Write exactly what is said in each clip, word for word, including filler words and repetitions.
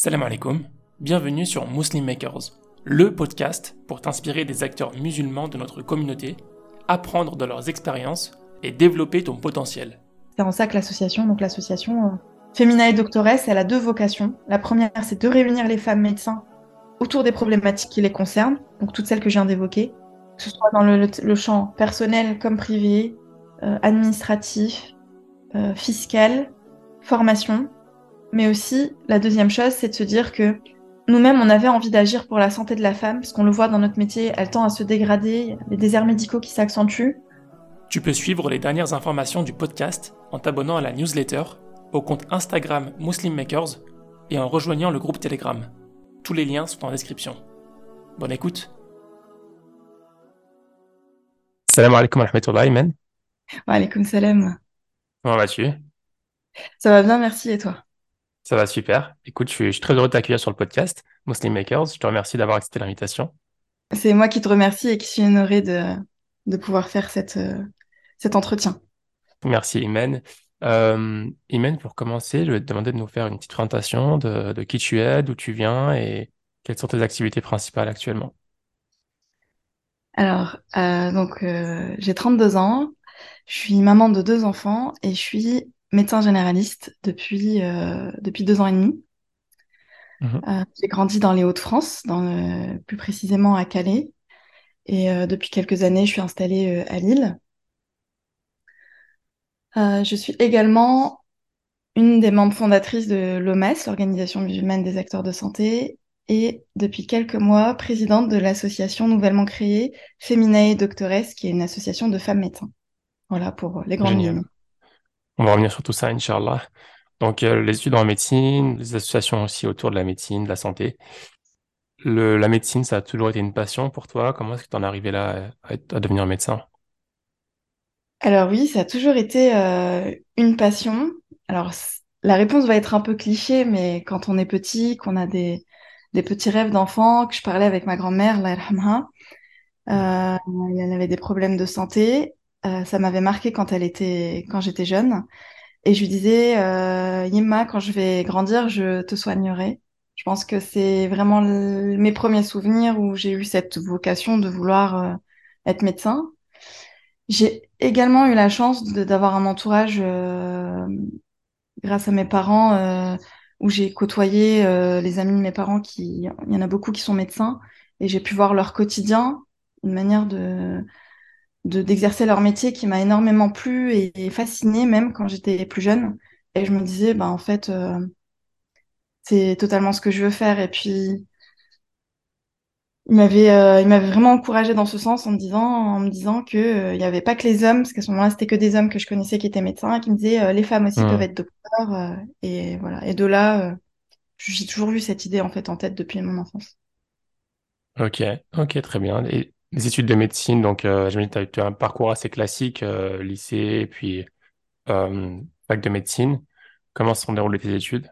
Salam alaikum, bienvenue sur Muslim Makers, le podcast pour t'inspirer des acteurs musulmans de notre communauté, apprendre de leurs expériences et développer ton potentiel. C'est en ça que l'association, donc l'association euh, Feminae Doctores, elle a deux vocations. La première, c'est de réunir les femmes médecins autour des problématiques qui les concernent, donc toutes celles que je viens d'évoquer, que ce soit dans le, le- le champ personnel comme privé, euh, administratif, euh, fiscal, formation. Mais aussi, la deuxième chose, c'est de se dire que nous-mêmes, on avait envie d'agir pour la santé de la femme, parce qu'on le voit dans notre métier, elle tend à se dégrader, il y a des déserts médicaux qui s'accentuent. Tu peux suivre les dernières informations du podcast en t'abonnant à la newsletter, au compte Instagram Muslim Makers et en rejoignant le groupe Telegram. Tous les liens sont en description. Bonne écoute. Salam alaikum wa rahmatullahi, man. Wa alaykoum salam. Comment vas-tu? Ça va bien, merci, et toi? Ça va super. Écoute, je suis, je suis très heureux de t'accueillir sur le podcast Muslim Makers. Je te remercie d'avoir accepté l'invitation. C'est moi qui te remercie et qui suis honorée de, de pouvoir faire cette, euh, cet entretien. Merci, Imen. Euh, Imen, pour commencer, je vais te demander de nous faire une petite présentation de, de qui tu es, d'où tu viens et quelles sont tes activités principales actuellement. Alors, euh, donc, euh, j'ai trente-deux ans, je suis maman de deux enfants et je suis médecin généraliste depuis, euh, depuis deux ans et demi. Mhm. Euh, j'ai grandi dans les Hauts-de-France, dans le- plus précisément à Calais, et euh, depuis quelques années, je suis installée euh, à Lille. Euh, je suis également une des membres fondatrices de l'O M A S, l'Organisation musulmane des acteurs de santé, et depuis quelques mois, présidente de l'association nouvellement créée Feminae Doctores, qui est une association de femmes médecins. Voilà pour les grandes Génial. lignes. On va revenir sur tout ça, Inch'Allah. Donc, euh, les études en médecine, les associations aussi autour de la médecine, de la santé. Le, la médecine, ça a toujours été une passion pour toi. Comment est-ce que tu en es arrivé là à, être- à devenir médecin? Alors oui, ça a toujours été euh, une passion. Alors c- la réponse va être un peu cliché, mais quand on est petit, qu'on a des, des petits rêves d'enfant, que je parlais avec ma grand-mère, Allah yarhamha, euh, elle avait des problèmes de santé. Euh, ça m'avait marqué quand elle était, quand j'étais jeune. Et je lui disais, euh, Yimma, quand je vais grandir, je te soignerai. Je pense que c'est vraiment le- mes premiers souvenirs où j'ai eu cette vocation de vouloir euh, être médecin. J'ai également eu la chance de- d'avoir un entourage euh, grâce à mes parents euh, où j'ai côtoyé euh, les amis de mes parents qui, il y en a beaucoup qui sont médecins et j'ai pu voir leur quotidien, une manière de, de- d'exercer leur métier qui m'a énormément plu et, et fascinée même quand j'étais plus jeune. Et je me disais, bah en fait, euh, c'est totalement ce que je veux faire. Et puis il m'avait euh, il m'avait vraiment encouragée dans ce sens en me disant, en me disant que euh, il y avait pas que les hommes, parce qu'à ce moment-là, c'était que des hommes que je connaissais qui étaient médecins, et qui me disaient, euh, les femmes aussi peuvent Hmm. être docteurs. Euh, et voilà. Et de là, euh, j'ai toujours eu cette idée en fait en tête depuis mon enfance. Ok, ok, très bien. Et les études de médecine, donc euh, j'imagine que tu as eu un parcours assez classique, euh, lycée et puis euh, fac de médecine. Comment se sont déroulées tes études?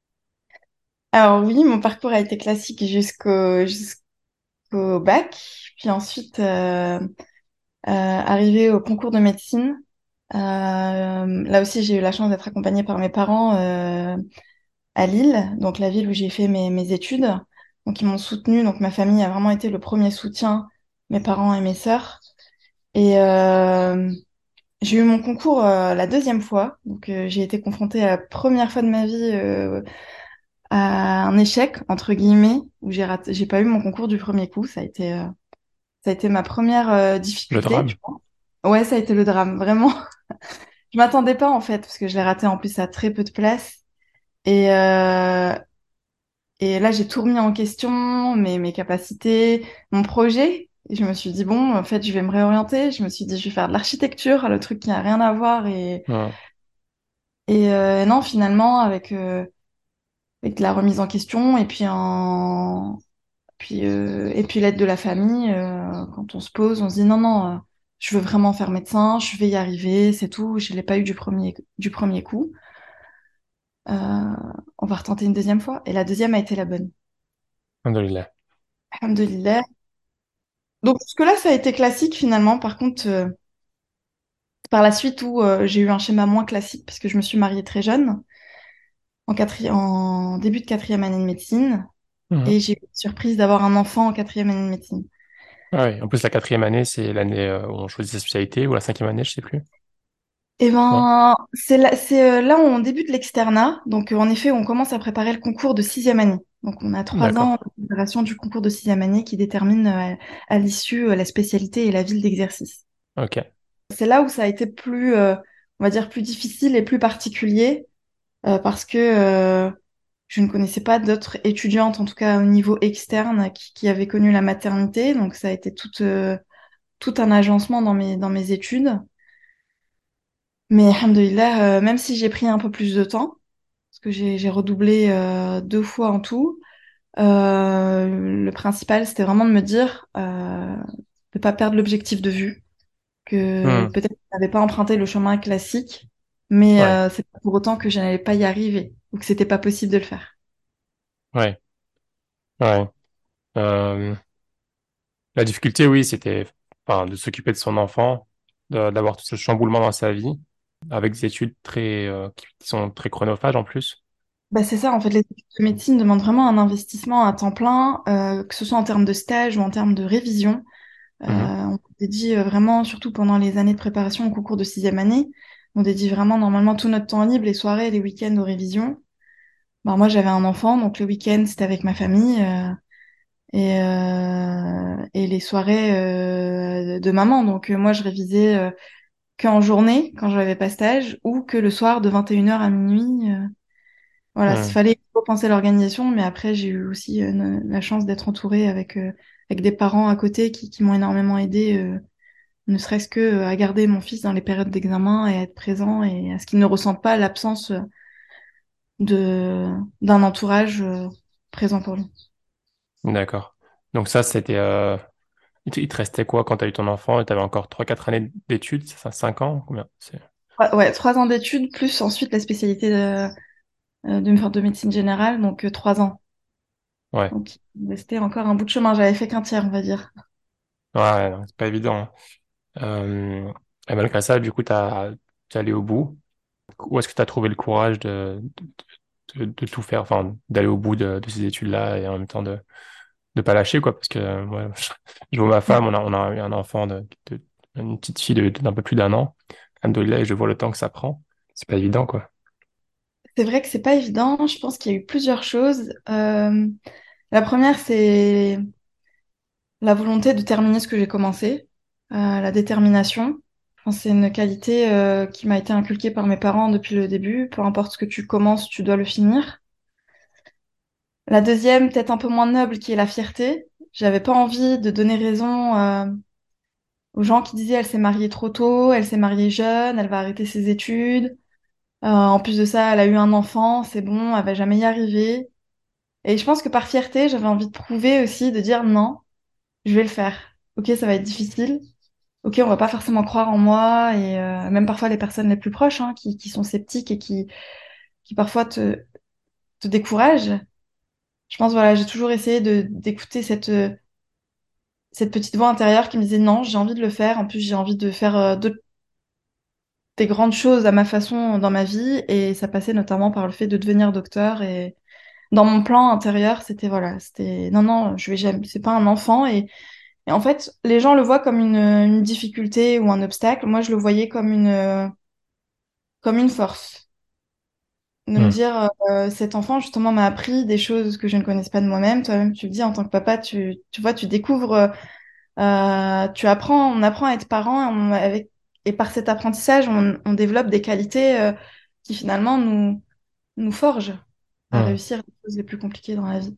Alors oui, mon parcours a été classique jusqu'au jusqu'au bac, puis ensuite euh, euh, arrivé au concours de médecine. Euh, là aussi, j'ai eu la chance d'être accompagnée par mes parents euh, à Lille, donc la ville où j'ai fait mes, mes études. Donc ils m'ont soutenue, donc ma famille a vraiment été le premier soutien, mes parents et mes sœurs. Et euh, j'ai eu mon concours euh, la deuxième fois, donc euh, j'ai été confrontée à la première fois de ma vie euh, à un échec entre guillemets, où j'ai raté, j'ai pas eu mon concours du premier coup. Ça a été, euh, ça a été ma première euh, Le difficulté, je drame? pense. Ouais, ça a été le drame, vraiment. Je m'attendais pas en fait, parce que je l'ai raté en plus à très peu de place. Et, euh, Et là, j'ai tout remis en question, mes, mes capacités, mon projet. Et je me suis dit, bon, en fait, je vais me réorienter. Je me suis dit, je vais faire de l'architecture, le truc qui n'a rien à voir. Et, Hmm. et euh, non, finalement, avec, euh, avec la remise en question et puis, en, puis, euh, et puis l'aide de la famille, euh, quand on se pose, on se dit, non, non, euh, je veux vraiment faire médecin, je vais y arriver, c'est tout. Je ne l'ai pas eu du premier, du premier coup. Euh, on va retenter une deuxième fois. Et la deuxième a été la bonne. Alhamdoulilah. Alhamdulillah. Donc jusque-là, ça a été classique finalement. Par contre, euh, par la suite où euh, j'ai eu un schéma moins classique parce que je me suis mariée très jeune. en, quatri- en début de quatrième année de médecine Mhm. et j'ai eu la surprise d'avoir un enfant en quatrième année de médecine. Ah oui, en plus, la quatrième année, c'est l'année euh, où on choisit sa spécialité, ou la cinquième année, je sais plus. Et Non? ben, c'est là, c'est euh, là où on débute l'externat. Donc, euh, en effet, on commence à préparer le concours de sixième année. Donc, on a trois ans D'accord. de préparation du concours de sixième année qui détermine euh, à l'issue euh, la spécialité et la ville d'exercice. Ok. C'est là où ça a été plus, euh, on va dire, plus difficile et plus particulier euh, parce que euh, je ne connaissais pas d'autres étudiantes, en tout cas au niveau externe, qui, qui avaient connu la maternité. Donc, ça a été tout, euh, tout un agencement dans mes, dans mes études. Mais alhamdoulilah, euh, même si j'ai pris un peu plus de temps, parce que j'ai j'ai redoublé euh, deux fois en tout, euh, le principal, c'était vraiment de me dire euh, de pas perdre l'objectif de vue, que Hmm. peut-être que je n'avais pas emprunté le chemin classique, mais Ouais. euh, c'est pas pour autant que je n'allais pas y arriver, ou que c'était pas possible de le faire. Ouais. Ouais. Euh, la difficulté, oui, c'était enfin, de s'occuper de son enfant, de- d'avoir tout ce chamboulement dans sa vie, avec des études très, euh, qui qui sont très chronophages en plus. Bah c'est ça, en fait, les études de médecine demandent vraiment un investissement à temps plein, euh, que ce soit en termes de stage ou en termes de révision. Euh, Mhm. on dédie euh, vraiment, surtout pendant les années de préparation au concours de sixième année, on dédie vraiment normalement tout notre temps libre, les soirées et les week-ends aux révisions. Bah, moi, j'avais un enfant, donc le week-end, c'était avec ma famille euh, et, euh, et les soirées euh, de maman. Donc euh, moi, je révisais euh, que en journée, quand je n'avais pas stage, ou que le soir de vingt et une heures à minuit. euh. Voilà, il Hmm. fallait repenser l'organisation, mais après, j'ai eu aussi euh, ne- la chance d'être entourée avec, euh, avec des parents à côté qui, qui m'ont énormément aidée euh, ne serait-ce que euh, à garder mon fils dans les périodes d'examen et à être présent et à ce qu'il ne ressente pas l'absence euh, de d'un entourage euh, présent pour lui. D'accord. Donc ça, c'était... euh, il te il te restait quoi quand tu as eu ton enfant et tu avais encore trois quatre années d'études, c'est ça, cinq ans? Combien? C'est... Ouais, ouais, trois ans d'études plus ensuite la spécialité de, euh, de, enfin, de médecine générale, donc euh, trois ans. Ouais. Donc il me restait encore un bout de chemin, j'avais fait qu'un tiers, on va dire. Ouais, non, c'est pas évident, hein. Euh, et malgré ça, du coup, t'as, t'es allé au bout. Où est-ce que tu as trouvé le courage de, de, de tout faire, enfin, d'aller au bout de, de ces études-là et en même temps de ne pas lâcher, quoi, parce que euh, ouais, je vois ma femme, on a, on a eu un enfant, de, de- une petite fille de- d'un peu plus d'un an. Alhamdoulilah, et je vois le temps que ça prend. C'est pas évident, quoi. C'est vrai que c'est pas évident, je pense qu'il y a eu plusieurs choses. Euh, la première, c'est la volonté de terminer ce que j'ai commencé, euh, la détermination. Je pense que c'est une qualité euh, qui m'a été inculquée par mes parents depuis le début. Peu importe ce que tu commences, tu dois le finir. La deuxième, peut-être un peu moins noble, qui est la fierté. J'avais pas envie de donner raison euh, aux gens qui disaient elle s'est mariée trop tôt, elle s'est mariée jeune, elle va arrêter ses études. Euh, en plus de ça, elle a eu un enfant, c'est bon, elle va jamais y arriver. Et je pense que par fierté, j'avais envie de prouver aussi, de dire non, je vais le faire. Ok, ça va être difficile. Ok, on va pas forcément croire en moi et euh, même parfois les personnes les plus proches hein, qui, qui sont sceptiques et qui, qui parfois te, te découragent. Je pense voilà, j'ai toujours essayé de d'écouter cette euh, cette petite voix intérieure qui me disait non, j'ai envie de le faire. En plus, j'ai envie de faire euh, d'autres- des grandes choses à ma façon dans ma vie et ça passait notamment par le fait de devenir docteur et dans mon plan intérieur, c'était voilà, c'était non non, je vais jamais, c'est pas un enfant et, et en fait, les gens le voient comme une, une difficulté ou un obstacle. Moi, je le voyais comme une euh, comme une force. De me Hmm. dire, euh, cet enfant, justement, m'a appris des choses que je ne connaissais pas de moi-même. Toi-même, tu le dis, en tant que papa, tu, tu vois, tu découvres, euh, tu apprends, on apprend à être parent et, on- avec, et par cet apprentissage, on, on développe des qualités, euh, qui finalement nous, nous forgent à Hmm. réussir les choses les plus compliquées dans la vie.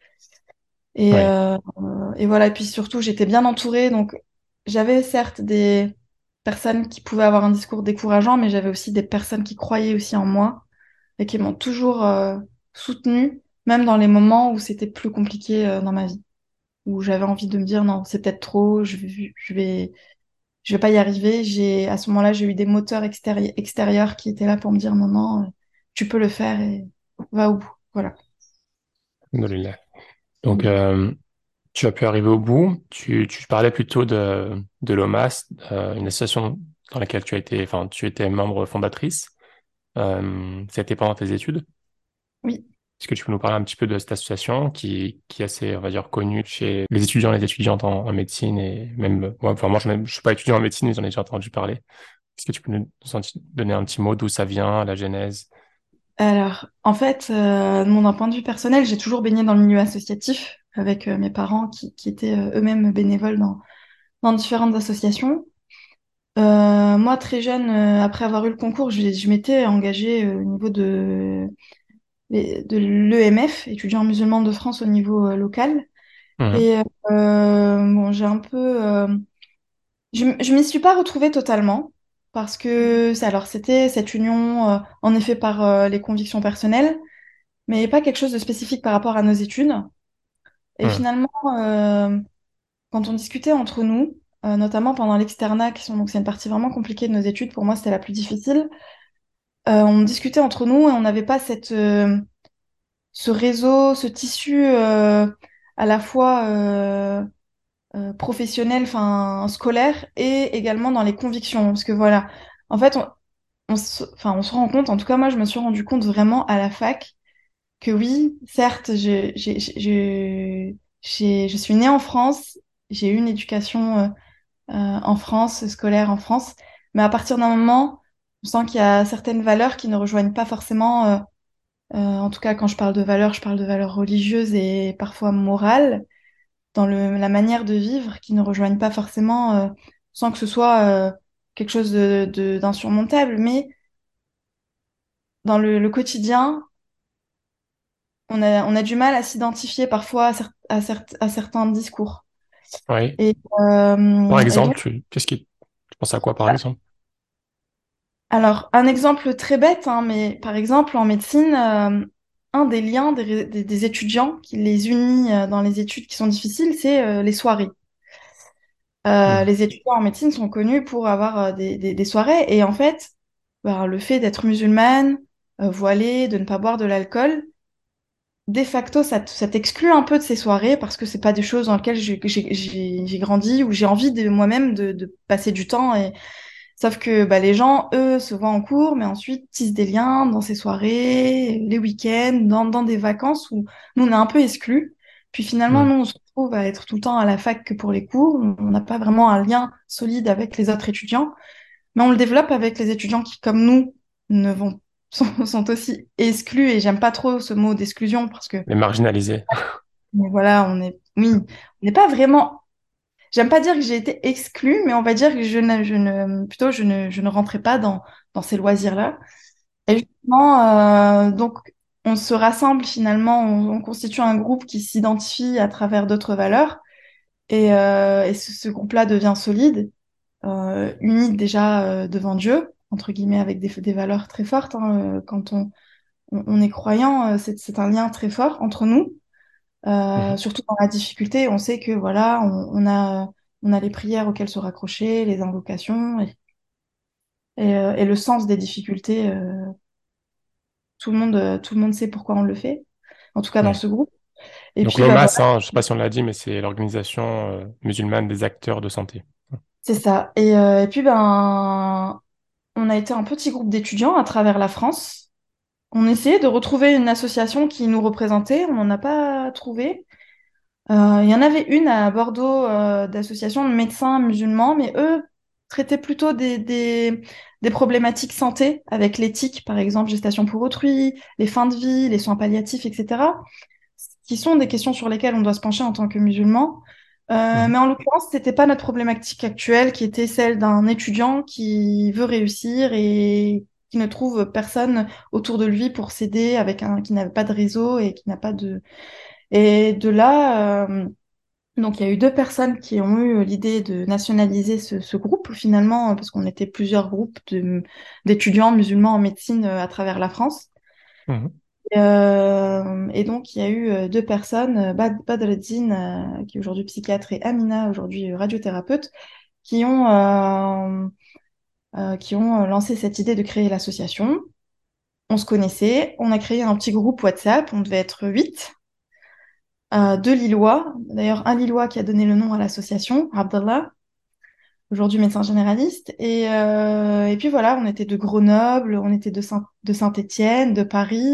Et, Oui. euh, et voilà, et puis surtout, j'étais bien entourée, donc j'avais certes des personnes qui pouvaient avoir un discours décourageant, mais j'avais aussi des personnes qui croyaient aussi en moi et qui m'ont toujours euh, soutenue, même dans les moments où c'était plus compliqué euh, dans ma vie, où j'avais envie de me dire non, c'est peut-être trop, je vais, je vais, je vais pas y arriver. J'ai, à ce moment-là, j'ai eu des moteurs extéri- extérieurs qui étaient là pour me dire non, non, euh, tu peux le faire et va au bout. Voilà. Alhamdoulilah. Donc, euh, tu as pu arriver au bout. Tu, tu parlais plutôt de, de l'O M A S, euh, une association dans laquelle tu as été, enfin, tu étais membre fondatrice. Euh, c'était pendant tes études? Oui. Est-ce que tu peux nous parler un petit peu de cette association qui, qui est assez, on va dire, connue chez les étudiants et les étudiantes en, en médecine et même, ouais, enfin, moi, je ne suis pas étudiant en médecine, mais j'en ai déjà entendu parler. Est-ce que tu peux nous nous en donner un petit mot d'où ça vient, la genèse? Alors, en fait, euh, mon d'un point de vue personnel, j'ai toujours baigné dans le milieu associatif avec euh, mes parents qui, qui étaient euh, eux-mêmes bénévoles dans, dans différentes associations. Euh, moi, très jeune, euh, après avoir eu le concours, je, je m'étais engagée euh, au niveau de, de l'E M F, étudiants musulmans de France au niveau euh, local. Mhm. Et euh, bon, j'ai un peu... euh, je, m- je m'y suis pas retrouvée totalement parce que, ça- alors, c'était cette union, euh, en effet, par euh, les convictions personnelles, mais pas quelque chose de spécifique par rapport à nos études. Et Mhm. finalement, euh, quand on discutait entre nous, euh, notamment pendant l'externat, qui sont, donc c'est une partie vraiment compliquée de nos études, pour moi c'était la plus difficile, euh, on discutait entre nous et on n'avait pas cette, euh, ce réseau, ce tissu euh, à la fois euh, euh, professionnel, enfin scolaire, et également dans les convictions. Parce que voilà, en fait, on, on se, enfin, on se rend compte, en tout cas moi je me suis rendu compte vraiment à la fac, que oui, certes, je, j'ai, j'ai, je j'ai- je suis née en France, j'ai eu une éducation euh, euh, en France, scolaire en France, mais à partir d'un moment, on sent qu'il y a certaines valeurs qui ne rejoignent pas forcément, euh, euh, en tout cas quand je parle de valeurs, je parle de valeurs religieuses et parfois morales, dans le, la manière de vivre, qui ne rejoignent pas forcément, euh, sans que ce soit euh, quelque chose de, de- d'insurmontable, mais dans le, le quotidien, on a, on a du mal à s'identifier parfois à, cer- à, cer- à certains discours. Oui. Et, Par euh, et donc, exemple, tu, qu'est-ce qui, tu penses à quoi, par exemple? alors, un exemple très bête, hein, mais par exemple, en médecine, euh, un des liens des, ré- des- des étudiants qui les unit euh, dans les études qui sont difficiles, c'est euh, les soirées. Euh, Mhm. les étudiants en médecine sont connus pour avoir euh, des, des- des soirées, et en fait, ben, le fait d'être musulmane, euh, voilée, de ne pas boire de l'alcool, de facto, ça, t- ça t'exclut un peu de ces soirées parce que c'est pas des choses dans lesquelles j'ai j'ai- j'ai- j'ai grandi ou j'ai envie de moi-même de, de passer du temps. Et... Sauf que bah, les gens, eux, se voient en cours, mais ensuite tissent des liens dans ces soirées, les week-ends, dans, dans des vacances où nous, on est un peu exclus. Puis finalement, Mhm. nous, on se retrouve à être tout le temps à la fac que pour les cours. On n'a pas vraiment un lien solide avec les autres étudiants. Mais on le développe avec les étudiants qui, comme nous, ne vont sont, sont aussi exclus. Et j'aime pas trop ce mot d'exclusion parce que Les marginalisés. mais voilà, on est, oui, on n'est pas vraiment. J'aime pas dire que j'ai été exclue, mais on va dire que je ne, je ne, plutôt je ne, je ne rentrais pas dans, dans ces loisirs-là. Et justement, euh, donc, on se rassemble finalement, on, on constitue un groupe qui s'identifie à travers d'autres valeurs, et, euh, et ce, ce groupe-là devient solide, euh, uni déjà euh, devant Dieu, entre guillemets, avec des, des valeurs très fortes, hein, euh, quand on, on, on est croyant, euh, c'est, c'est un lien très fort entre nous. Euh, Mhm. surtout dans la difficulté, on sait que voilà, on, on a, on a les prières auxquelles se raccrocher, les invocations et, et, euh, et le sens des difficultés. Euh, tout le monde, euh, tout le monde sait pourquoi on le fait, en tout cas dans Ouais. ce groupe. Et Donc puis bah l'O M A S, voilà, hein, je sais pas si on l'a dit, mais c'est l'organisation euh, musulmane des acteurs de santé. c'est ça. Et, euh, et puis ben, on a été un petit groupe d'étudiants à travers la France. On essayait de retrouver une association qui nous représentait, on n'en a pas trouvé. Euh, il y en avait une à Bordeaux euh, d'association de médecins musulmans, mais eux traitaient plutôt des, des, des problématiques santé avec l'éthique, par exemple, gestation pour autrui, les fins de vie, les soins palliatifs, et cetera, qui sont des questions sur lesquelles on doit se pencher en tant que musulman. Euh, Mhm. mais en l'occurrence, c'était pas notre problématique actuelle, qui était celle d'un étudiant qui veut réussir et qui ne trouve personne autour de lui pour s'aider, avec un qui n'avait pas de réseau et qui n'a pas de et de là. Euh, donc, il y a eu deux personnes qui ont eu l'idée de nationaliser ce, ce groupe, finalement, parce qu'on était plusieurs groupes de- d'étudiants musulmans en médecine euh, à travers la France. Mhm. Et, euh, et donc, il y a eu euh, deux personnes, euh, Bad Badreddine, euh, qui est aujourd'hui psychiatre, et Amina, aujourd'hui euh, radiothérapeute, qui ont, euh, euh, qui ont euh, lancé cette idée de créer l'association. On se connaissait, on a créé un petit groupe WhatsApp, on devait être huit, euh, deux Lillois, d'ailleurs un Lillois qui a donné le nom à l'association, Abdallah, aujourd'hui médecin généraliste. Et, euh, et puis voilà, on était de Grenoble, on était de Saint, de Saint-Étienne, de Paris.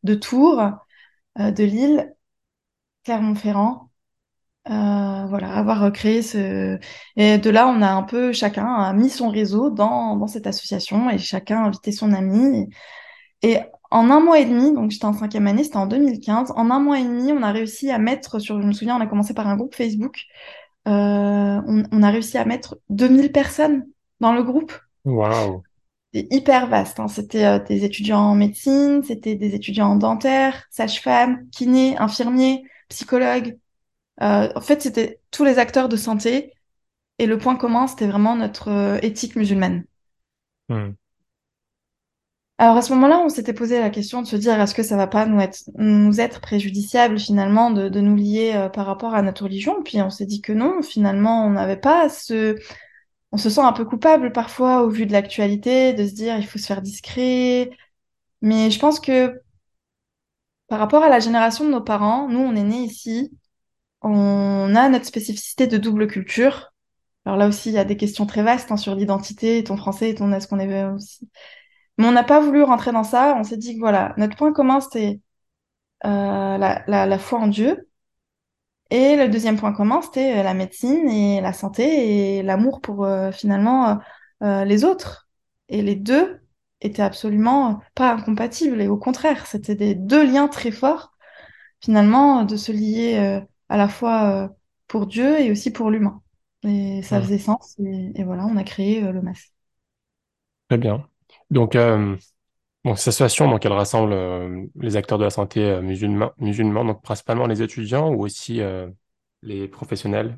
de Tours, euh, de Lille, Clermont-Ferrand. Euh, voilà, avoir créé ce... Et de là, on a un peu, chacun a mis son réseau dans, dans cette association et chacun a invité son ami. Et en un mois et demi, donc j'étais en cinquième année, c'était en deux mille quinze, en un mois et demi, on a réussi à mettre sur, je me souviens, on a commencé par un groupe Facebook, euh, on, on a réussi à mettre deux mille personnes dans le groupe. Waouh. C'était hyper vaste, hein. C'était euh, des étudiants en médecine, c'était des étudiants en dentaire, sages-femmes, kinés, infirmiers, psychologues. Euh, en fait, c'était tous les acteurs de santé. Et le point commun, c'était vraiment notre euh, éthique musulmane. Hmm. Alors à ce moment-là, on s'était posé la question de se dire, est-ce que ça va pas nous être, nous être préjudiciable finalement de, de nous lier euh, par rapport à notre religion? Puis on s'est dit que non, finalement, on n'avait pas ce... On se sent un peu coupable parfois au vu de l'actualité, de se dire, il faut se faire discret. Mais je pense que par rapport à la génération de nos parents, nous, on est nés ici, on a notre spécificité de double culture. Alors là aussi, il y a des questions très vastes hein, sur l'identité, ton français, ton est-ce qu'on est aussi. Mais on n'a pas voulu rentrer dans ça. On s'est dit que voilà, notre point commun, c'était euh, la, la, la foi en Dieu. Et le deuxième point commun, c'était euh, la médecine et la santé et l'amour pour euh, finalement euh, euh, les autres. Et les deux étaient absolument pas incompatibles. Et au contraire, c'était des deux liens très forts, finalement, de se lier euh, à la fois euh, pour Dieu et aussi pour l'humain. Et ça Hmm. faisait sens. Et, et voilà, on a créé euh, le M A S. Très bien. Donc, euh, bon, cette association, donc, elle rassemble euh, les acteurs de la santé euh, musulmans, musulmans, donc principalement les étudiants ou aussi euh, les professionnels.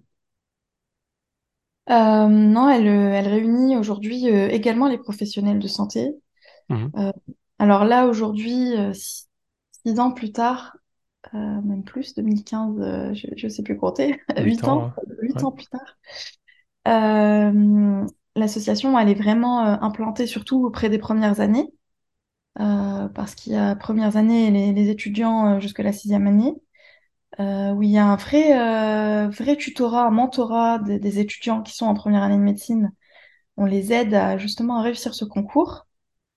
Euh, non, elle, euh, elle réunit aujourd'hui euh, également les professionnels de santé. Mhm. Euh, alors là, aujourd'hui, euh, six, six ans plus tard, euh, même plus, deux mille quinze, euh, je ne sais plus compter, Huit huit ans, ans, hein. huit Ouais. ans plus tard, euh, l'association, elle est vraiment euh, implantée surtout auprès des premières années, euh, parce qu'il y a premières années les, les étudiants euh, jusqu'à la sixième année, euh, où il y a un vrai, euh, vrai tutorat, un mentorat des, des étudiants qui sont en première année de médecine. On les aide à justement à réussir ce concours.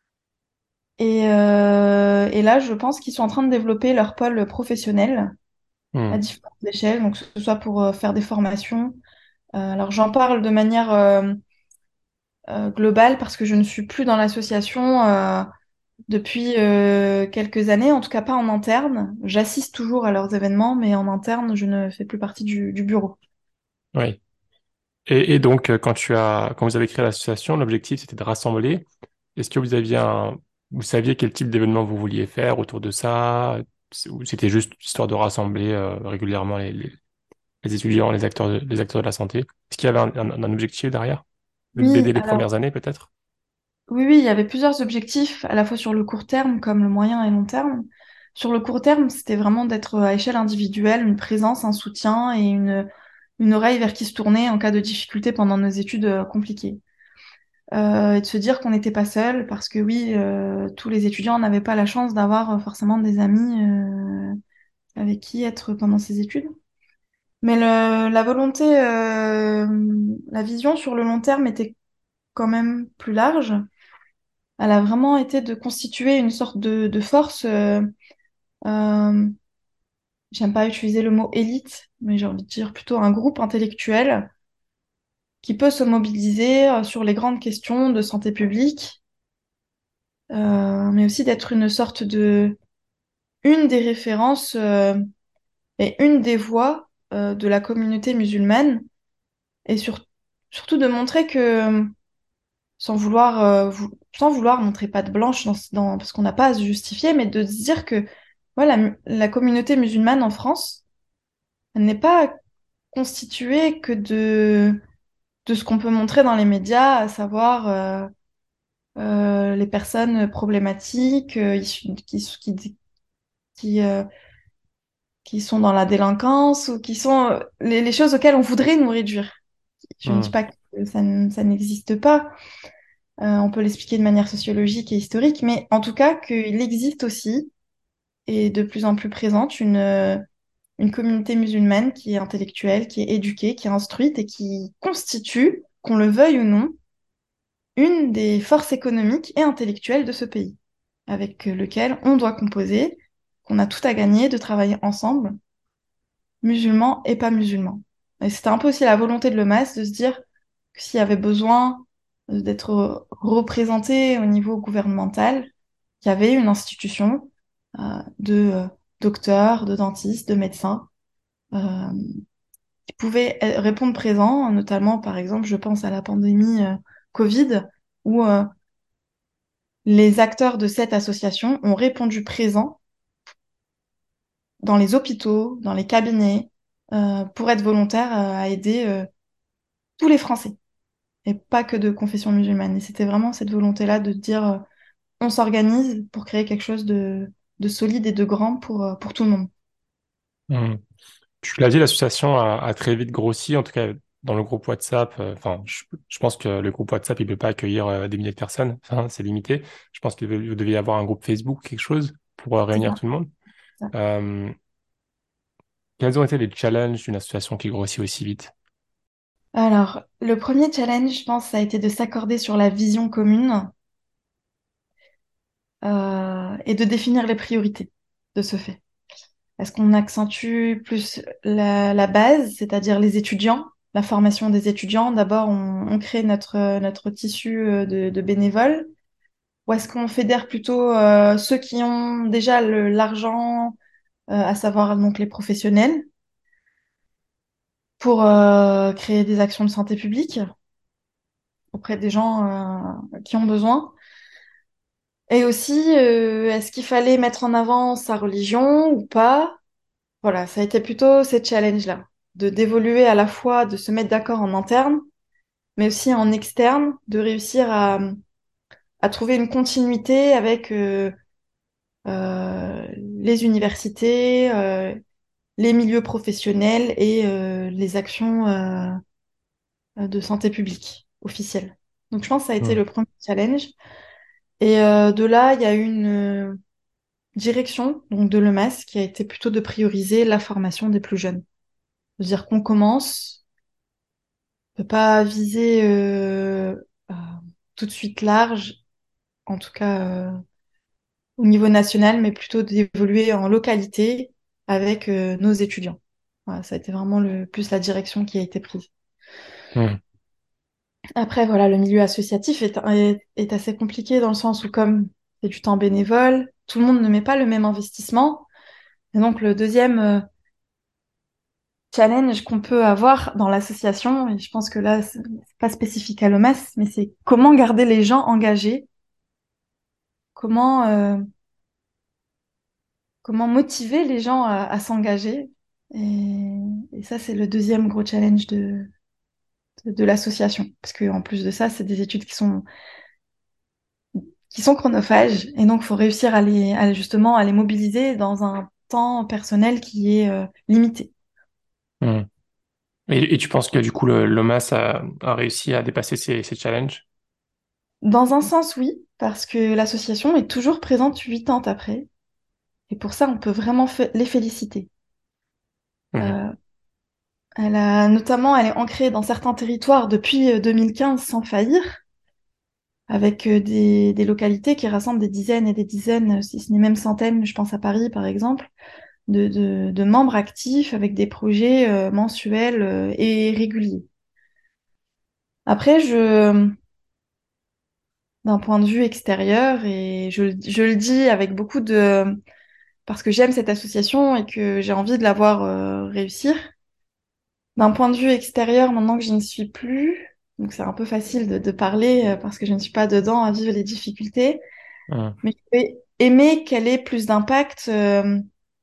Et, euh, et là, je pense qu'ils sont en train de développer leur pôle professionnel à Hmm. différentes échelles, donc que ce soit pour euh, faire des formations. Euh, alors j'en parle de manière euh, euh, globale parce que je ne suis plus dans l'association euh, depuis euh, quelques années, en tout cas pas en interne. J'assiste toujours à leurs événements, mais en interne, je ne fais plus partie du, du bureau. Oui. Et, et donc, euh, quand tu as, quand vous avez créé l'association, l'objectif c'était de rassembler. Est-ce que vous aviez un, vous saviez quel type d'événement vous vouliez faire autour de ça, ou c'était juste histoire de rassembler euh, régulièrement les, les- les étudiants, les acteurs de, les acteurs de la santé? Est-ce qu'il y avait un, un- un objectif derrière? Oui, D'aider les alors premières années peut-être? oui, oui, il y avait plusieurs objectifs, à la fois sur le court terme comme le moyen et long terme. Sur le court terme, c'était vraiment d'être à échelle individuelle, une présence, un soutien et une, une oreille vers qui se tourner en cas de difficulté pendant nos études euh, compliquées. Euh, et de se dire qu'on n'était pas seul, parce que oui, euh, tous les étudiants n'avaient pas la chance d'avoir euh, forcément des amis euh, avec qui être pendant ces études. Mais le- la volonté, euh, la vision sur le long terme était quand même plus large. Elle a vraiment été de constituer une sorte de, de force. Euh, euh, j'aime pas utiliser le mot élite, mais j'ai envie de dire plutôt un groupe intellectuel qui peut se mobiliser euh, sur les grandes questions de santé publique, euh, mais aussi d'être une sorte de une des références euh, et une des voix euh, de la communauté musulmane, et sur- surtout de montrer que sans vouloir, euh, vou- sans vouloir montrer patte blanche dans, dans- parce qu'on n'a pas à se justifier, mais de se dire que voilà, la, la communauté musulmane en France, elle n'est pas constituée que de, de ce qu'on peut montrer dans les médias, à savoir euh, euh, les personnes problématiques euh, issues- qui, qui, qui, euh, qui sont dans la délinquance ou qui sont euh, les, les choses auxquelles on voudrait nous réduire. Je ne dis Hmm. pas que ça, n- ça n'existe pas. Euh, on peut l'expliquer de manière sociologique et historique, mais en tout cas qu'il existe aussi, et de plus en plus présente, une, euh, une communauté musulmane qui est intellectuelle, qui est éduquée, qui est instruite et qui constitue, qu'on le veuille ou non, une des forces économiques et intellectuelles de ce pays, avec lequel on doit composer. qu'on a tout à gagner de travailler ensemble, musulmans et pas musulmans. Et c'était un peu aussi la volonté de l'E M A S de se dire que s'il y avait besoin d'être représenté au niveau gouvernemental, qu'il y avait une institution euh, de euh, docteurs, de dentistes, de médecins euh, qui pouvaient euh, répondre présents, notamment par exemple, je pense à la pandémie euh, Covid, où euh, les acteurs de cette association ont répondu présents dans les hôpitaux, dans les cabinets, euh, pour être volontaires euh, à aider euh, tous les Français, et pas que de confession musulmane. Et c'était vraiment cette volonté-là de dire euh, on s'organise pour créer quelque chose de, de solide et de grand pour, euh, pour tout le monde. Hmm. Tu l'as dit, l'association a, a très vite grossi, en tout cas dans le groupe WhatsApp. euh, Enfin, je, je pense que le groupe WhatsApp, il peut pas accueillir euh, des milliers de personnes. Enfin, c'est limité. Je pense que vous deviez avoir un groupe Facebook, quelque chose, pour euh, C'est réunir ça. tout le monde. ça. Euh, Quels ont été les challenges d'une association qui grossit aussi vite? Alors, le premier challenge, je pense, ça a été de s'accorder sur la vision commune euh, et de définir les priorités de ce fait. Est-ce qu'on accentue plus la, la base, c'est-à-dire les étudiants, la formation des étudiants? D'abord, on, on crée notre, notre tissu euh, de, de bénévoles. Ou est-ce qu'on fédère plutôt euh, ceux qui ont déjà le- l'argent, euh, à savoir donc les professionnels, pour euh, créer des actions de santé publique auprès des gens euh, qui ont besoin? Et aussi, euh, est-ce qu'il fallait mettre en avant sa religion ou pas? Voilà, ça a été plutôt ces challenges-là, de d'évoluer à la fois, de se mettre d'accord en interne, mais aussi en externe, de réussir à, à trouver une continuité avec euh, euh, les universités, euh, les milieux professionnels et euh, les actions euh, de santé publique officielles. Donc je pense que ça a été Hmm. le premier challenge. Et euh, de là, il y a eu une euh, direction donc de l'E M A S qui a été plutôt de prioriser la formation des plus jeunes. C'est-à-dire qu'on commence, on peut pas viser euh, euh, tout de suite large, en tout cas euh, au niveau national, mais plutôt d'évoluer en localité avec euh, nos étudiants. Voilà, ça a été vraiment le plus la direction qui a été prise. Hmm. Après, voilà, le milieu associatif est, est, est assez compliqué dans le sens où comme c'est du temps bénévole, tout le monde ne met pas le même investissement. Et donc le deuxième euh, challenge qu'on peut avoir dans l'association, et je pense que là, c'est c'est pas spécifique à l'O M A S, mais c'est comment garder les gens engagés, comment, euh, comment motiver les gens à, à s'engager. Et, et ça, c'est le deuxième gros challenge de, de, de l'association. Parce qu'en plus de ça, c'est des études qui sont, qui sont chronophages, et donc il faut réussir à les, à justement à les mobiliser dans un temps personnel qui est euh, limité. Hmm. Et, et tu penses que du coup, le, l'O M A S a, a réussi à dépasser ces, ces challenges? Dans un sens, oui, parce que l'association est toujours présente huit ans après. Et pour ça, on peut vraiment fa- les féliciter. Hmm. Euh, elle a notamment, elle est ancrée dans certains territoires depuis euh, deux mille quinze sans faillir, avec euh, des, des localités qui rassemblent des dizaines et des dizaines, si ce n'est même centaines, je pense à Paris par exemple, de, de- de membres actifs avec des projets euh, mensuels euh, et réguliers. Après, je, d'un point de vue extérieur, et je, je le dis avec beaucoup de... parce que j'aime cette association et que j'ai envie de la voir euh, réussir. D'un point de vue extérieur, maintenant que je n'y suis plus, donc c'est un peu facile de, de parler euh, parce que je ne suis pas dedans à vivre les difficultés, Hmm. mais j'aurais aimé qu'elle ait plus d'impact euh,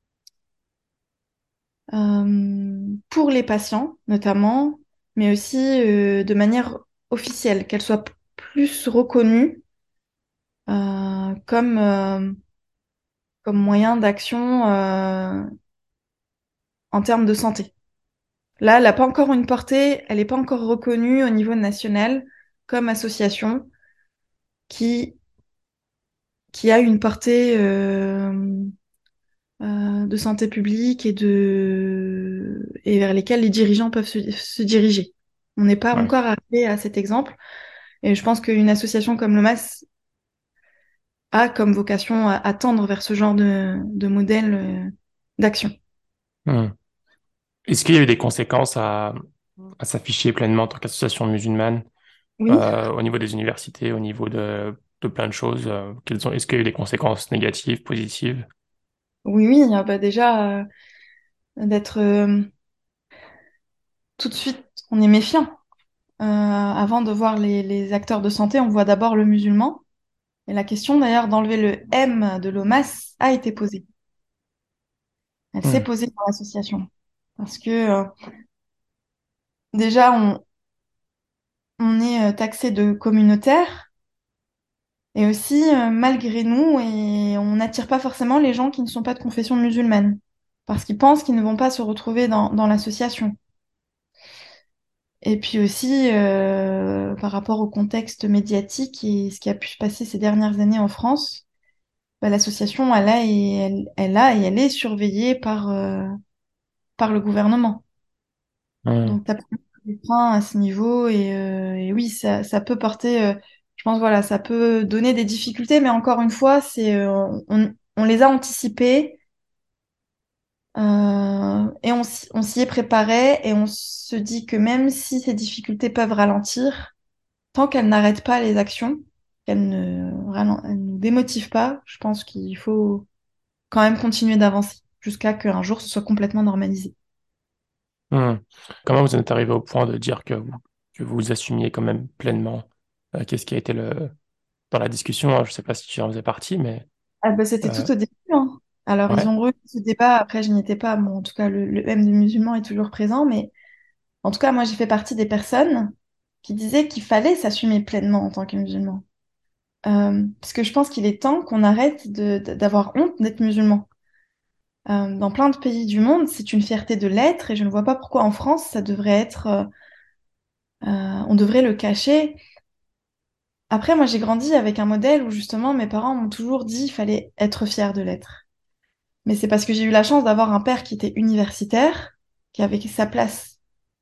euh, pour les patients, notamment, mais aussi euh, de manière officielle, qu'elle soit p- plus reconnue euh, comme, euh, comme moyen d'action euh, en termes de santé. Là, elle n'a pas encore une portée, elle n'est pas encore reconnue au niveau national comme association qui, qui a une portée euh, euh, de santé publique et, de... et vers lesquelles les dirigeants peuvent se, se diriger. On n'est pas Ouais. encore arrivé à cet exemple. Et je pense qu'une association comme le M A S a comme vocation à, à tendre vers ce genre de, de modèle euh, d'action. Hmm. Est-ce qu'il y a eu des conséquences à, à s'afficher pleinement en tant qu'association musulmane Oui, euh, au niveau des universités, au niveau de, de plein de choses? euh, quelles sont, est-ce qu'il y a eu des conséquences négatives, positives? oui, oui, ah bah déjà, euh, d'être euh, tout de suite, on est méfiant. Euh, avant de voir les, les acteurs de santé, on voit d'abord le musulman. Et la question d'ailleurs d'enlever le M de l'OMAS a été posée. Elle s'est Hmm. posée dans l'association. Parce que euh, déjà, on, on est euh, taxé de communautaire et aussi, euh, malgré nous, et on n'attire pas forcément les gens qui ne sont pas de confession musulmane. Parce qu'ils pensent qu'ils ne vont pas se retrouver dans, dans l'association. Et puis aussi, euh, par rapport au contexte médiatique et ce qui a pu se passer ces dernières années en France, bah, l'association, elle a et elle, elle a et elle est surveillée par, euh, par le gouvernement. Hmm. Donc, tu as des freins à ce niveau et, euh, et oui, ça, ça peut porter, euh, je pense, voilà, ça peut donner des difficultés, mais encore une fois, c'est, euh, on, on les a anticipées euh, et on, s'y- on s'y est préparé et on se dit que même si ces difficultés peuvent ralentir, tant qu'elles n'arrêtent pas les actions, qu'elles ne, ralen- elles ne démotivent pas, je pense qu'il faut quand même continuer d'avancer jusqu'à qu'un jour ce soit complètement normalisé. Hmm. Comment vous en êtes arrivé au point de dire que vous, que vous assumiez quand même pleinement? Euh, qu'est-ce qui a été le... Dans la discussion, hein, je ne sais pas si tu en faisais partie, mais... Ah bah, c'était euh, tout au début, hein. Alors, ils ouais. ont eu ce débat, après, je n'y étais pas. Bon, en tout cas, le, le M du musulman est toujours présent, mais en tout cas, moi, j'ai fait partie des personnes qui disaient qu'il fallait s'assumer pleinement en tant que musulman. Euh, parce que je pense qu'il est temps qu'on arrête de, de- d'avoir honte d'être musulman. Euh, dans plein de pays du monde, c'est une fierté de l'être, et je ne vois pas pourquoi en France, ça devrait être, euh, euh, on devrait le cacher. Après, moi, j'ai grandi avec un modèle où justement, mes parents m'ont toujours dit qu'il fallait être fier de l'être. Mais c'est parce que j'ai eu la chance d'avoir un père qui était universitaire, qui avait sa place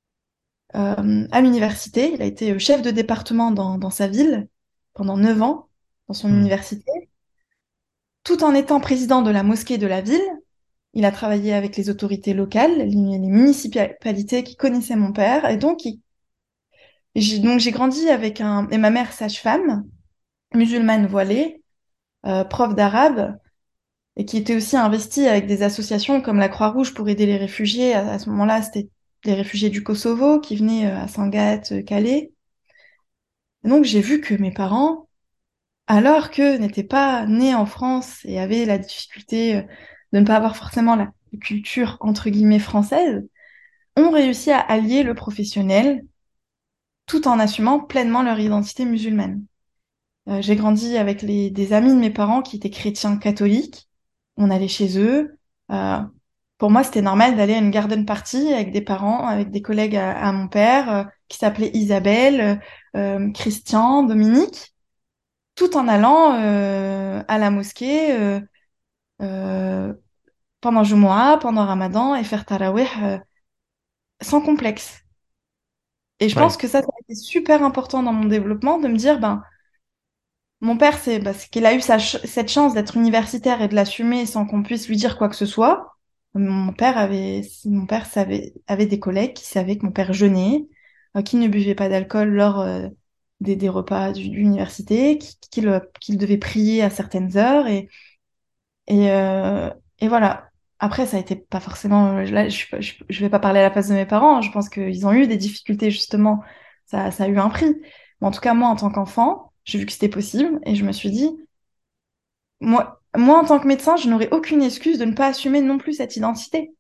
euh, à l'université. Il a été chef de département dans, dans sa ville pendant neuf ans, dans son Hmm. université. Tout en étant président de la mosquée de la ville, il a travaillé avec les autorités locales, les, les municipalités qui connaissaient mon père. Et donc, il- j'ai donc j'ai grandi avec un... Et ma mère, sage-femme, musulmane voilée, euh, prof d'arabe, et qui était aussi investi avec des associations comme la Croix-Rouge pour aider les réfugiés. À, à ce moment-là, c'était les réfugiés du Kosovo qui venaient euh, à Sangatte, euh, Calais. Et donc j'ai vu que mes parents, alors que n'étaient pas nés en France et avaient la difficulté euh, de ne pas avoir forcément la culture entre guillemets française, ont réussi à allier le professionnel tout en assumant pleinement leur identité musulmane. Euh, j'ai grandi avec les, des amis de mes parents qui étaient chrétiens catholiques. On allait chez eux. Euh, pour moi, c'était normal d'aller à une garden party avec des parents, avec des collègues à, à mon père, euh, qui s'appelaient Isabelle, euh, Christian, Dominique, tout en allant euh, à la mosquée euh, euh, pendant Jumu'ah, pendant Ramadan et faire tarawih euh, sans complexe. Et je pense Ouais. que ça, ça a été super important dans mon développement de me dire, ben, mon père, c'est parce qu'il a eu sa ch- cette chance d'être universitaire et de l'assumer sans qu'on puisse lui dire quoi que ce soit. Mon père avait, mon père savait, avait des collègues qui savaient que mon père jeûnait, euh, qu'il ne buvait pas d'alcool lors euh, des, des repas du- d'université, qui- qu'il euh, qu'il devait prier à certaines heures. Et, et, euh, et voilà. Après, ça a été pas forcément. Là, je, suis pas- je, je vais pas parler à la place de mes parents. Je pense qu'ils ont eu des difficultés, justement. Ça, ça a eu un prix. Mais en tout cas, moi, en tant qu'enfant, j'ai vu que c'était possible et je me suis dit, moi, moi, en tant que médecin, je n'aurais aucune excuse de ne pas assumer non plus cette identité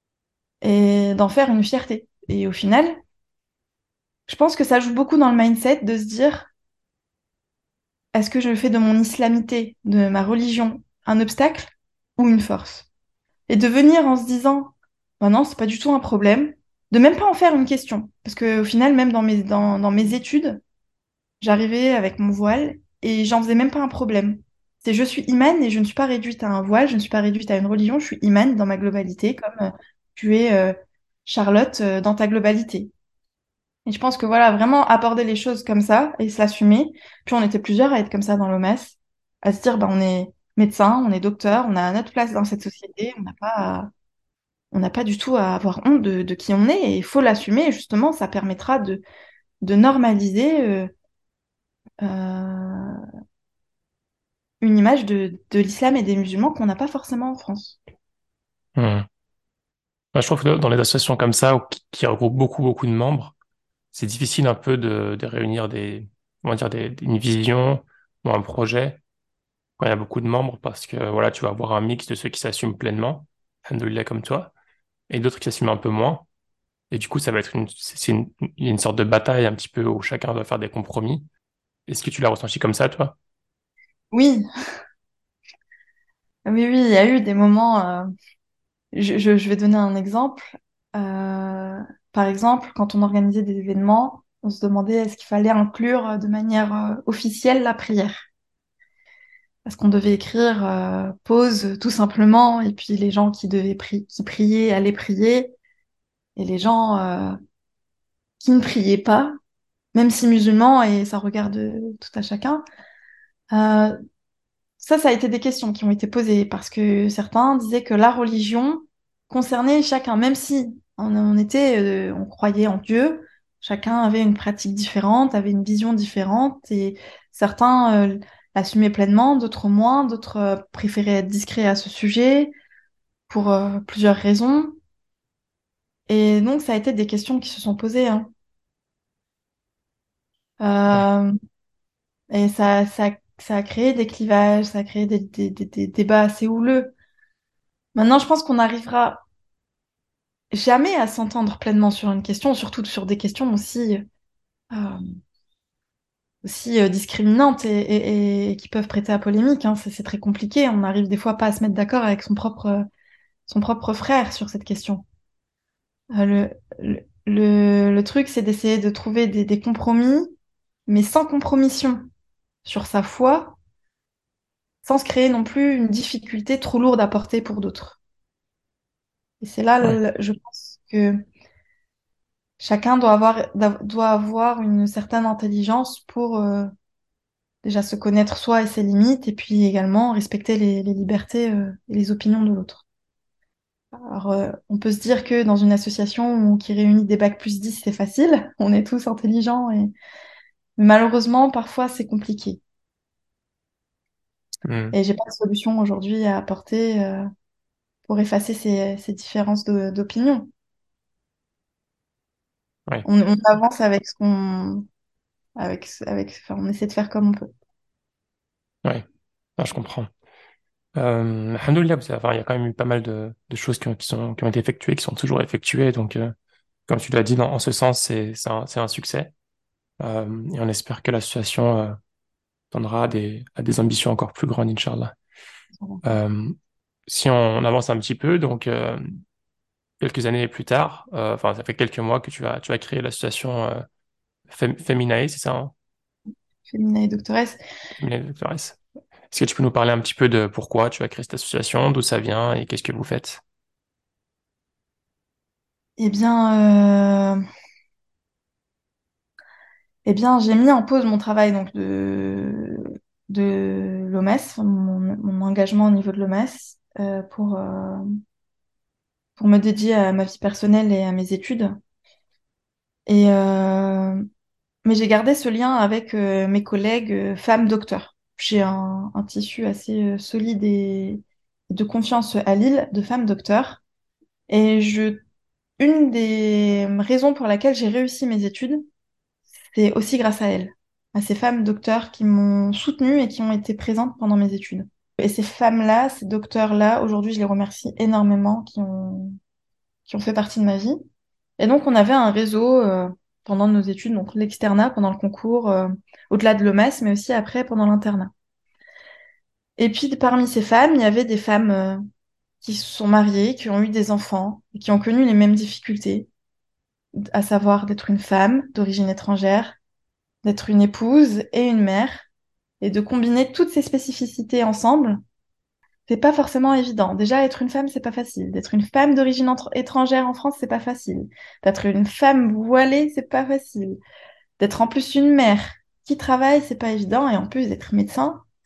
et d'en faire une fierté. Et au final, je pense que ça joue beaucoup dans le mindset de se dire, est-ce que je fais de mon islamité, de ma religion, un obstacle ou une force? Et de venir en se disant, bah non, c'est pas du tout un problème, de même pas en faire une question. Parce qu'au final, même dans mes, dans, dans mes études, j'arrivais avec mon voile et j'en faisais même pas un problème. C'est je suis imane et je ne suis pas réduite à un voile, je ne suis pas réduite à une religion, je suis imane dans ma globalité, comme euh, tu es euh, Charlotte euh, dans ta globalité. Et je pense que voilà, vraiment aborder les choses comme ça et se l'assumer. Puis on était plusieurs à être comme ça dans l'O M A S, à se dire, bah, on est médecin, on est docteur, on a notre place dans cette société, on n'a pas, à- on n'a pas du tout à avoir honte de, de qui on est et il faut l'assumer. Et justement, ça permettra de, de normaliser euh, euh, une image de, de l'islam et des musulmans qu'on n'a pas forcément en France. Hmm. Moi, je trouve que dans les associations comme ça, ou qui, qui regroupent beaucoup, beaucoup de membres, c'est difficile un peu de, de réunir des, on va dire des, des- une vision ou un projet quand il y a beaucoup de membres parce que voilà, tu vas avoir un mix de ceux qui s'assument pleinement, alhamdoulilah comme toi, et d'autres qui s'assument un peu moins. Et du coup, ça va être une, c'est c'est une, il y a une sorte de bataille un petit peu où chacun doit faire des compromis. Est-ce que tu l'as ressenti comme ça, toi? Oui, oui, oui, il y a eu des moments. euh, je, je- je vais donner un exemple. Euh, Par exemple, quand on organisait des événements, on se demandait est-ce qu'il fallait inclure euh, de manière euh, officielle la prière. Parce qu'on devait écrire euh, pause tout simplement, et puis les gens qui devaient pri- qui priaient allaient prier, et les gens euh, qui ne priaient pas, même si musulmans, et ça regarde tout à chacun. euh, Ça, ça a été des questions qui ont été posées parce que certains disaient que la religion concernait chacun, même si on, on était, euh, on croyait en Dieu, chacun avait une pratique différente, avait une vision différente et certains euh, l'assumaient pleinement, d'autres moins, d'autres euh, préféraient être discrets à ce sujet pour euh, plusieurs raisons. Et donc, ça a été des questions qui se sont posées, hein. Ouais, Euh, et ça, ça, ça a créé des clivages, ça a créé des, des des- des débats assez houleux. Maintenant, je pense qu'on arrivera jamais à s'entendre pleinement sur une question, surtout sur des questions aussi, euh, aussi euh, discriminantes et, et- et qui peuvent prêter à polémique, hein. C'est c'est très compliqué. On n'arrive des fois pas à se mettre d'accord avec son propre, son propre frère sur cette question. Euh, le, le, le- le truc, c'est d'essayer de trouver des, des compromis, mais sans compromission sur sa foi, sans se créer non plus une difficulté trop lourde à porter pour d'autres. Et c'est là, ouais, le- je pense que chacun doit avoir, doit avoir une certaine intelligence pour euh, déjà se connaître soi et ses limites, et puis également respecter les, les libertés euh, et les opinions de l'autre. Alors, euh, on peut se dire que dans une association qui réunit des bacs plus dix, c'est facile, on est tous intelligents, et malheureusement, parfois, c'est compliqué. hmm, Et j'ai pas de solution aujourd'hui à apporter euh, pour effacer ces, ces différences de- d'opinion. ouais, On, on avance avec ce qu'on, avec, avec, enfin, on essaie de faire comme on peut. ouais. Ah, je comprends. Euh, alhamdoulilah, vous avez- enfin, il y a quand même eu pas mal de, de choses qui ont, qui sont, qui ont été effectuées, qui sont toujours effectuées. Donc, euh, comme tu l'as dit, dans, en ce sens, c'est, c'est un, c'est un succès. Euh, et on espère que l'association euh, tendra à des, à des ambitions encore plus grandes, Inch'Allah. Euh, si on avance un petit peu, donc euh, quelques années plus tard, euh, enfin, ça fait quelques mois que tu as, tu as créé l'association euh, Fem- Feminae, c'est ça, hein? Féminin et doctoresse. Feminae Doctoress. Est-ce que tu peux nous parler un petit peu de pourquoi tu as créé cette association, d'où ça vient et qu'est-ce que vous faites? Eh bien, euh, Eh bien, j'ai mis en pause mon travail donc de, de l'O M E S, mon, mon engagement au niveau de l'O M E S, euh, pour, euh, pour me dédier à ma vie personnelle et à mes études. Et, euh, mais j'ai gardé ce lien avec euh, mes collègues euh, femmes docteurs. J'ai un, un tissu assez euh, solide et de confiance à Lille de femmes docteurs. Et je, une des raisons pour laquelle j'ai réussi mes études, c'est aussi grâce à elles, à ces femmes docteurs qui m'ont soutenue et qui ont été présentes pendant mes études. Et ces femmes-là, ces docteurs-là, aujourd'hui, je les remercie énormément, qui ont, qui ont fait partie de ma vie. Et donc, on avait un réseau euh, pendant nos études, donc l'externat, pendant le concours, euh, au-delà de l'O M E S, mais aussi après, pendant l'internat. Et puis, parmi ces femmes, il y avait des femmes euh, qui se sont mariées, qui ont eu des enfants, et qui ont connu les mêmes difficultés, à savoir d'être une femme d'origine étrangère, d'être une épouse et une mère, et de combiner toutes ces spécificités ensemble, c'est pas forcément évident. Déjà, être une femme, c'est pas facile. D'être une femme d'origine entre- étrangère en France, c'est pas facile. D'être une femme voilée, c'est pas facile. D'être en plus une mère qui travaille, c'est pas évident. Et en plus d'être médecin, c'est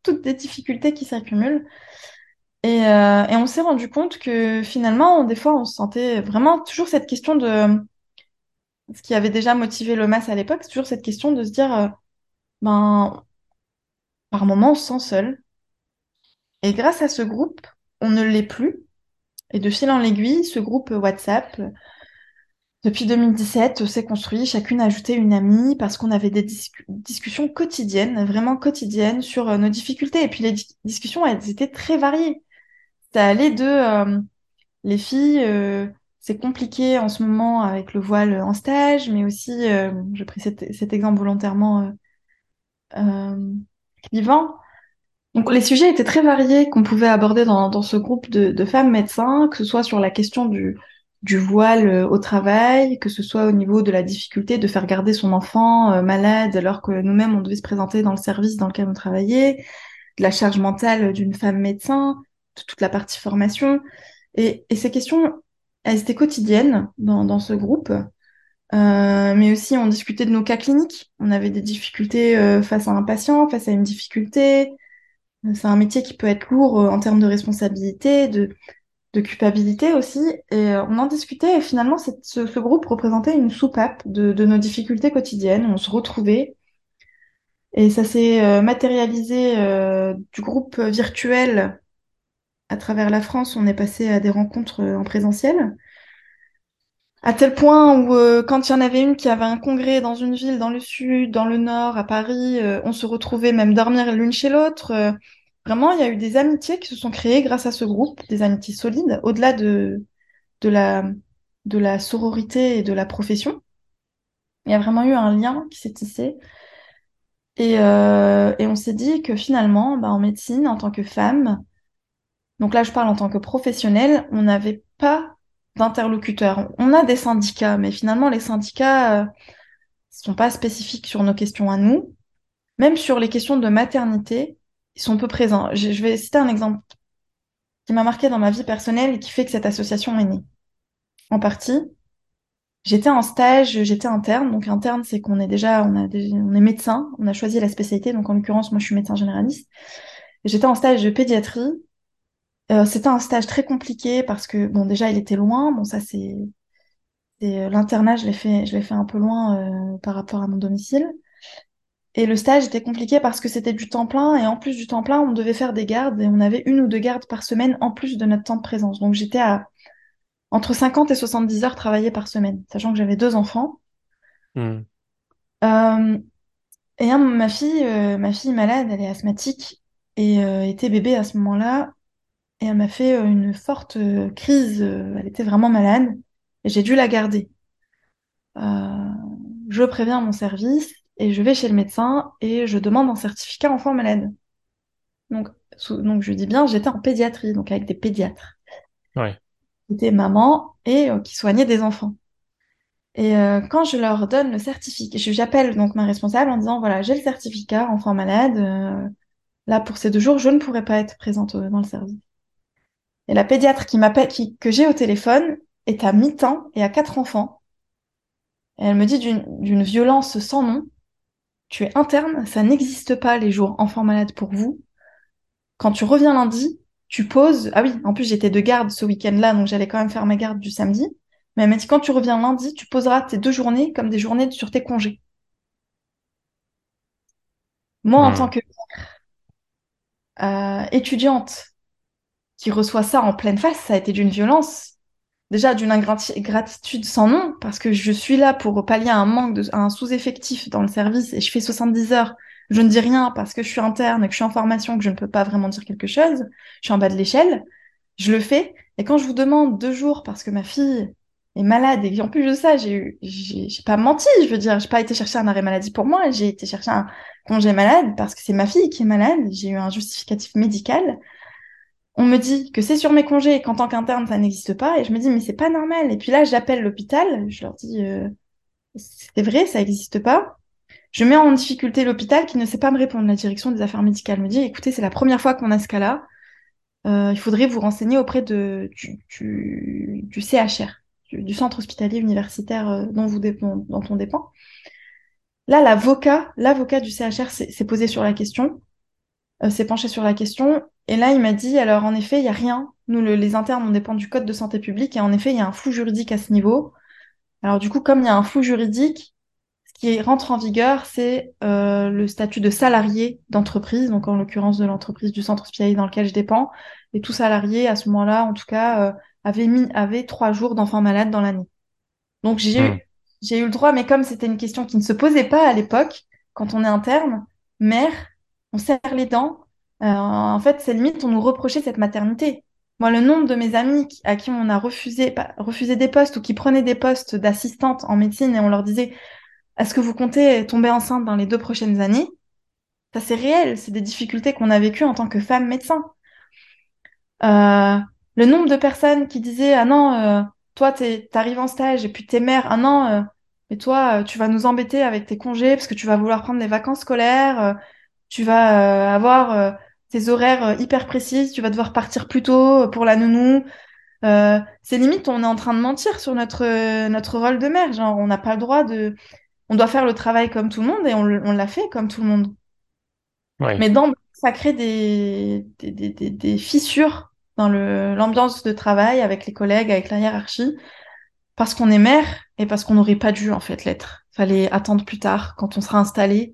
toutes des difficultés qui s'accumulent. Et, euh, et on s'est rendu compte que finalement, des fois, on se sentait vraiment toujours cette question de ce qui avait déjà motivé le MAS à l'époque, c'est toujours cette question de se dire, euh, ben, par moments, on se sent seul. Et grâce à ce groupe, on ne l'est plus. Et de fil en aiguille, ce groupe WhatsApp, euh, depuis deux mille dix-sept, s'est construit. Chacune a ajouté une amie parce qu'on avait des discu- discussions quotidiennes, vraiment quotidiennes, sur euh, nos difficultés. Et puis les di- discussions, elles étaient très variées. Ça allait de euh, les filles, euh, c'est compliqué en ce moment avec le voile en stage, mais aussi, euh, je pris cet, cet exemple volontairement euh, euh, clivant. Donc les sujets étaient très variés qu'on pouvait aborder dans, dans ce groupe de, de femmes médecins, que ce soit sur la question du, du voile euh, au travail, que ce soit au niveau de la difficulté de faire garder son enfant euh, malade alors que nous-mêmes on devait se présenter dans le service dans lequel on travaillait, de la charge mentale d'une femme médecin, de toute la partie formation. Et, et ces questions, elles étaient quotidiennes dans, dans ce groupe. Euh, mais aussi, on discutait de nos cas cliniques. On avait des difficultés euh, face à un patient, face à une difficulté. C'est un métier qui peut être lourd euh, en termes de responsabilité, de, de culpabilité aussi. Et euh, on en discutait. Et finalement, cette- ce, ce groupe représentait une soupape de, de nos difficultés quotidiennes. On se retrouvait. Et ça s'est euh, matérialisé euh, du groupe virtuel à travers la France. On est passé à des rencontres euh, en présentiel. À tel point où, euh, quand il y en avait une qui avait un congrès dans une ville, dans le sud, dans le nord, à Paris, euh, on se retrouvait même dormir l'une chez l'autre. Euh, vraiment, il y a eu des amitiés qui se sont créées grâce à ce groupe, des amitiés solides, au-delà de, de la, de la sororité et de la profession. Il y a vraiment eu un lien qui s'est tissé. Et, euh, et on s'est dit que finalement, bah, en médecine, en tant que femme, donc là je parle en tant que professionnelle, on n'avait pas d'interlocuteur. On a des syndicats, mais finalement les syndicats, euh, sont pas spécifiques sur nos questions à nous. Même sur les questions de maternité, ils sont peu présents. Je, je vais citer un exemple qui m'a marqué dans ma vie personnelle et qui fait que cette association est née. En partie, j'étais en stage, j'étais interne. Donc interne, c'est qu'on est déjà, on a des- on est médecin, on a choisi la spécialité. Donc en l'occurrence, moi, je suis médecin généraliste. Et j'étais en stage de pédiatrie. Euh, c'était un stage très compliqué parce que, bon, déjà, il était loin. Bon, ça, c'est, c'est euh, l'internat, je l'ai fait, je l'ai fait un peu loin euh, par rapport à mon domicile. Et le stage était compliqué parce que c'était du temps plein et en plus du temps plein, on devait faire des gardes et on avait une ou deux gardes par semaine en plus de notre temps de présence. Donc j'étais à entre cinquante et soixante-dix heures travaillées par semaine, sachant que j'avais deux enfants. Hmm. Euh, et un, ma fille, euh, ma fille malade, elle est asthmatique et euh, était bébé à ce moment-là et elle m'a fait euh, une forte euh, crise. Euh, elle était vraiment malade et j'ai dû la garder. Euh, je préviens mon service et je vais chez le médecin et je demande un certificat enfant malade. Donc, sous- donc je dis bien, j'étais en pédiatrie, donc avec des pédiatres, Ouais. qui étaient mamans et euh, qui soignaient des enfants. Et euh, quand je leur donne le certificat, je- j'appelle donc ma responsable en disant, voilà, j'ai le certificat enfant malade, euh, là pour ces deux jours, je ne pourrai pas être présente euh, dans le service. Et la pédiatre qui m'appelle, qui, que j'ai au téléphone, est à mi-temps et a quatre enfants. Et elle me dit d'une d'une violence sans nom, tu es interne, ça n'existe pas les jours enfants malades pour vous. Quand tu reviens lundi, tu poses. Ah oui, en plus j'étais de garde ce week-end-là, donc j'allais quand même faire ma garde du samedi. Mais elle m'a dit, quand tu reviens lundi, tu poseras tes deux journées comme des journées sur tes congés. Moi, en tant Hmm. que euh, étudiante qui reçoit ça en pleine face, ça a été d'une violence. Déjà d'une ingratitude sans nom, parce que je suis là pour pallier à un manque de, à un sous-effectif dans le service et je fais soixante-dix heures. Je ne dis rien parce que je suis interne, que je suis en formation, que je ne peux pas vraiment dire quelque chose. Je suis en bas de l'échelle. Je le fais. Et quand je vous demande deux jours parce que ma fille est malade et en plus de ça, j'ai eu, j'ai j'ai pas menti, je veux dire, j'ai pas été chercher un arrêt maladie pour moi, j'ai été chercher un congé malade parce que c'est ma fille qui est malade, j'ai eu un justificatif médical. On me dit que c'est sur mes congés et qu'en tant qu'interne, ça n'existe pas. Et je me dis, mais c'est pas normal. Et puis là, j'appelle l'hôpital, je leur dis, euh, c'est vrai, ça n'existe pas. Je mets en difficulté l'hôpital qui ne sait pas me répondre. La direction des affaires médicales me dit, écoutez, c'est la première fois qu'on a ce cas-là. Euh, il faudrait vous renseigner auprès de, du, du, du C H R, du, du centre hospitalier universitaire euh, dont, vous dé- dont, dont on dépend. Là, l'avocat, l'avocat du C H R s'est s'est posé sur la question. euh, s'est penché sur la question. Et là, il m'a dit, alors en effet, il n'y a rien. Nous, le- les internes, on dépend du code de santé publique. Et en effet, il y a un flou juridique à ce niveau. Alors du coup, comme il y a un flou juridique, ce qui rentre en vigueur, c'est euh, le statut de salarié d'entreprise, donc en l'occurrence de l'entreprise du centre hospitalier dans lequel je dépends. Et tout salarié, à ce moment-là, en tout cas, euh, avait mis, avait trois jours d'enfants malades dans l'année. Donc j'ai Hmm. eu, j'ai eu le droit, mais comme c'était une question qui ne se posait pas à l'époque, quand on est interne, mère, on serre les dents. Euh, en fait, c'est limite, on nous reprochait cette maternité. Moi, le nombre de mes amis qui- à qui on a refusé, pas- refusé des postes ou qui prenaient des postes d'assistante en médecine et on leur disait, est-ce que vous comptez tomber enceinte dans les deux prochaines années? Ça, c'est réel, c'est des difficultés qu'on a vécues en tant que femme médecin. Euh, le nombre de personnes qui disaient, ah non, euh, toi, t'es, t'arrives en stage et puis t'es mère, ah non, euh, mais toi, euh, tu vas nous embêter avec tes congés parce que tu vas vouloir prendre les vacances scolaires, euh, tu vas euh, avoir euh, tes horaires euh, hyper précises, tu vas devoir partir plus tôt euh, pour la nounou. Euh, c'est limite, on est en train de mentir sur notre, euh, notre rôle de mère. Genre, on n'a pas le droit de. On doit faire le travail comme tout le monde et on, le- on l'a fait comme tout le monde. Ouais. Mais d'emblée, ça crée des, des, des, des- des fissures dans le, l'ambiance de travail avec les collègues, avec la hiérarchie, parce qu'on est mère et parce qu'on n'aurait pas dû en fait l'être. Fallait attendre plus tard, quand on sera installé,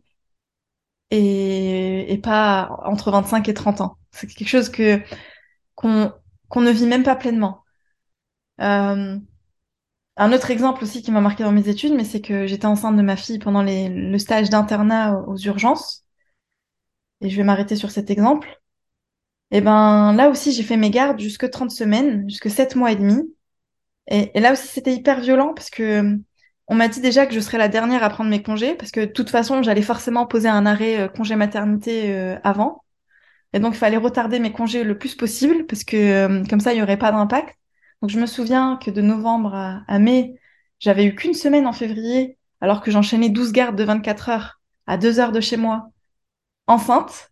et, et pas entre vingt-cinq et trente ans. C'est quelque chose que qu'on qu'on ne vit même pas pleinement. Euh, un autre exemple aussi qui m'a marqué dans mes études, mais c'est que j'étais enceinte de ma fille pendant les, le stage d'internat aux urgences, et je vais m'arrêter sur cet exemple. Et ben là aussi, j'ai fait mes gardes jusque trente semaines, jusque sept mois et demi. Et, et là aussi, c'était hyper violent parce que euh, on m'a dit déjà que je serais la dernière à prendre mes congés parce que de toute façon, j'allais forcément poser un arrêt euh, congé maternité euh, avant. Et donc, il fallait retarder mes congés le plus possible parce que euh, comme ça, il n'y aurait pas d'impact. Donc, je me souviens que de novembre à, à mai, j'avais eu qu'une semaine en février alors que j'enchaînais douze gardes de vingt-quatre heures à deux heures de chez moi, enceinte.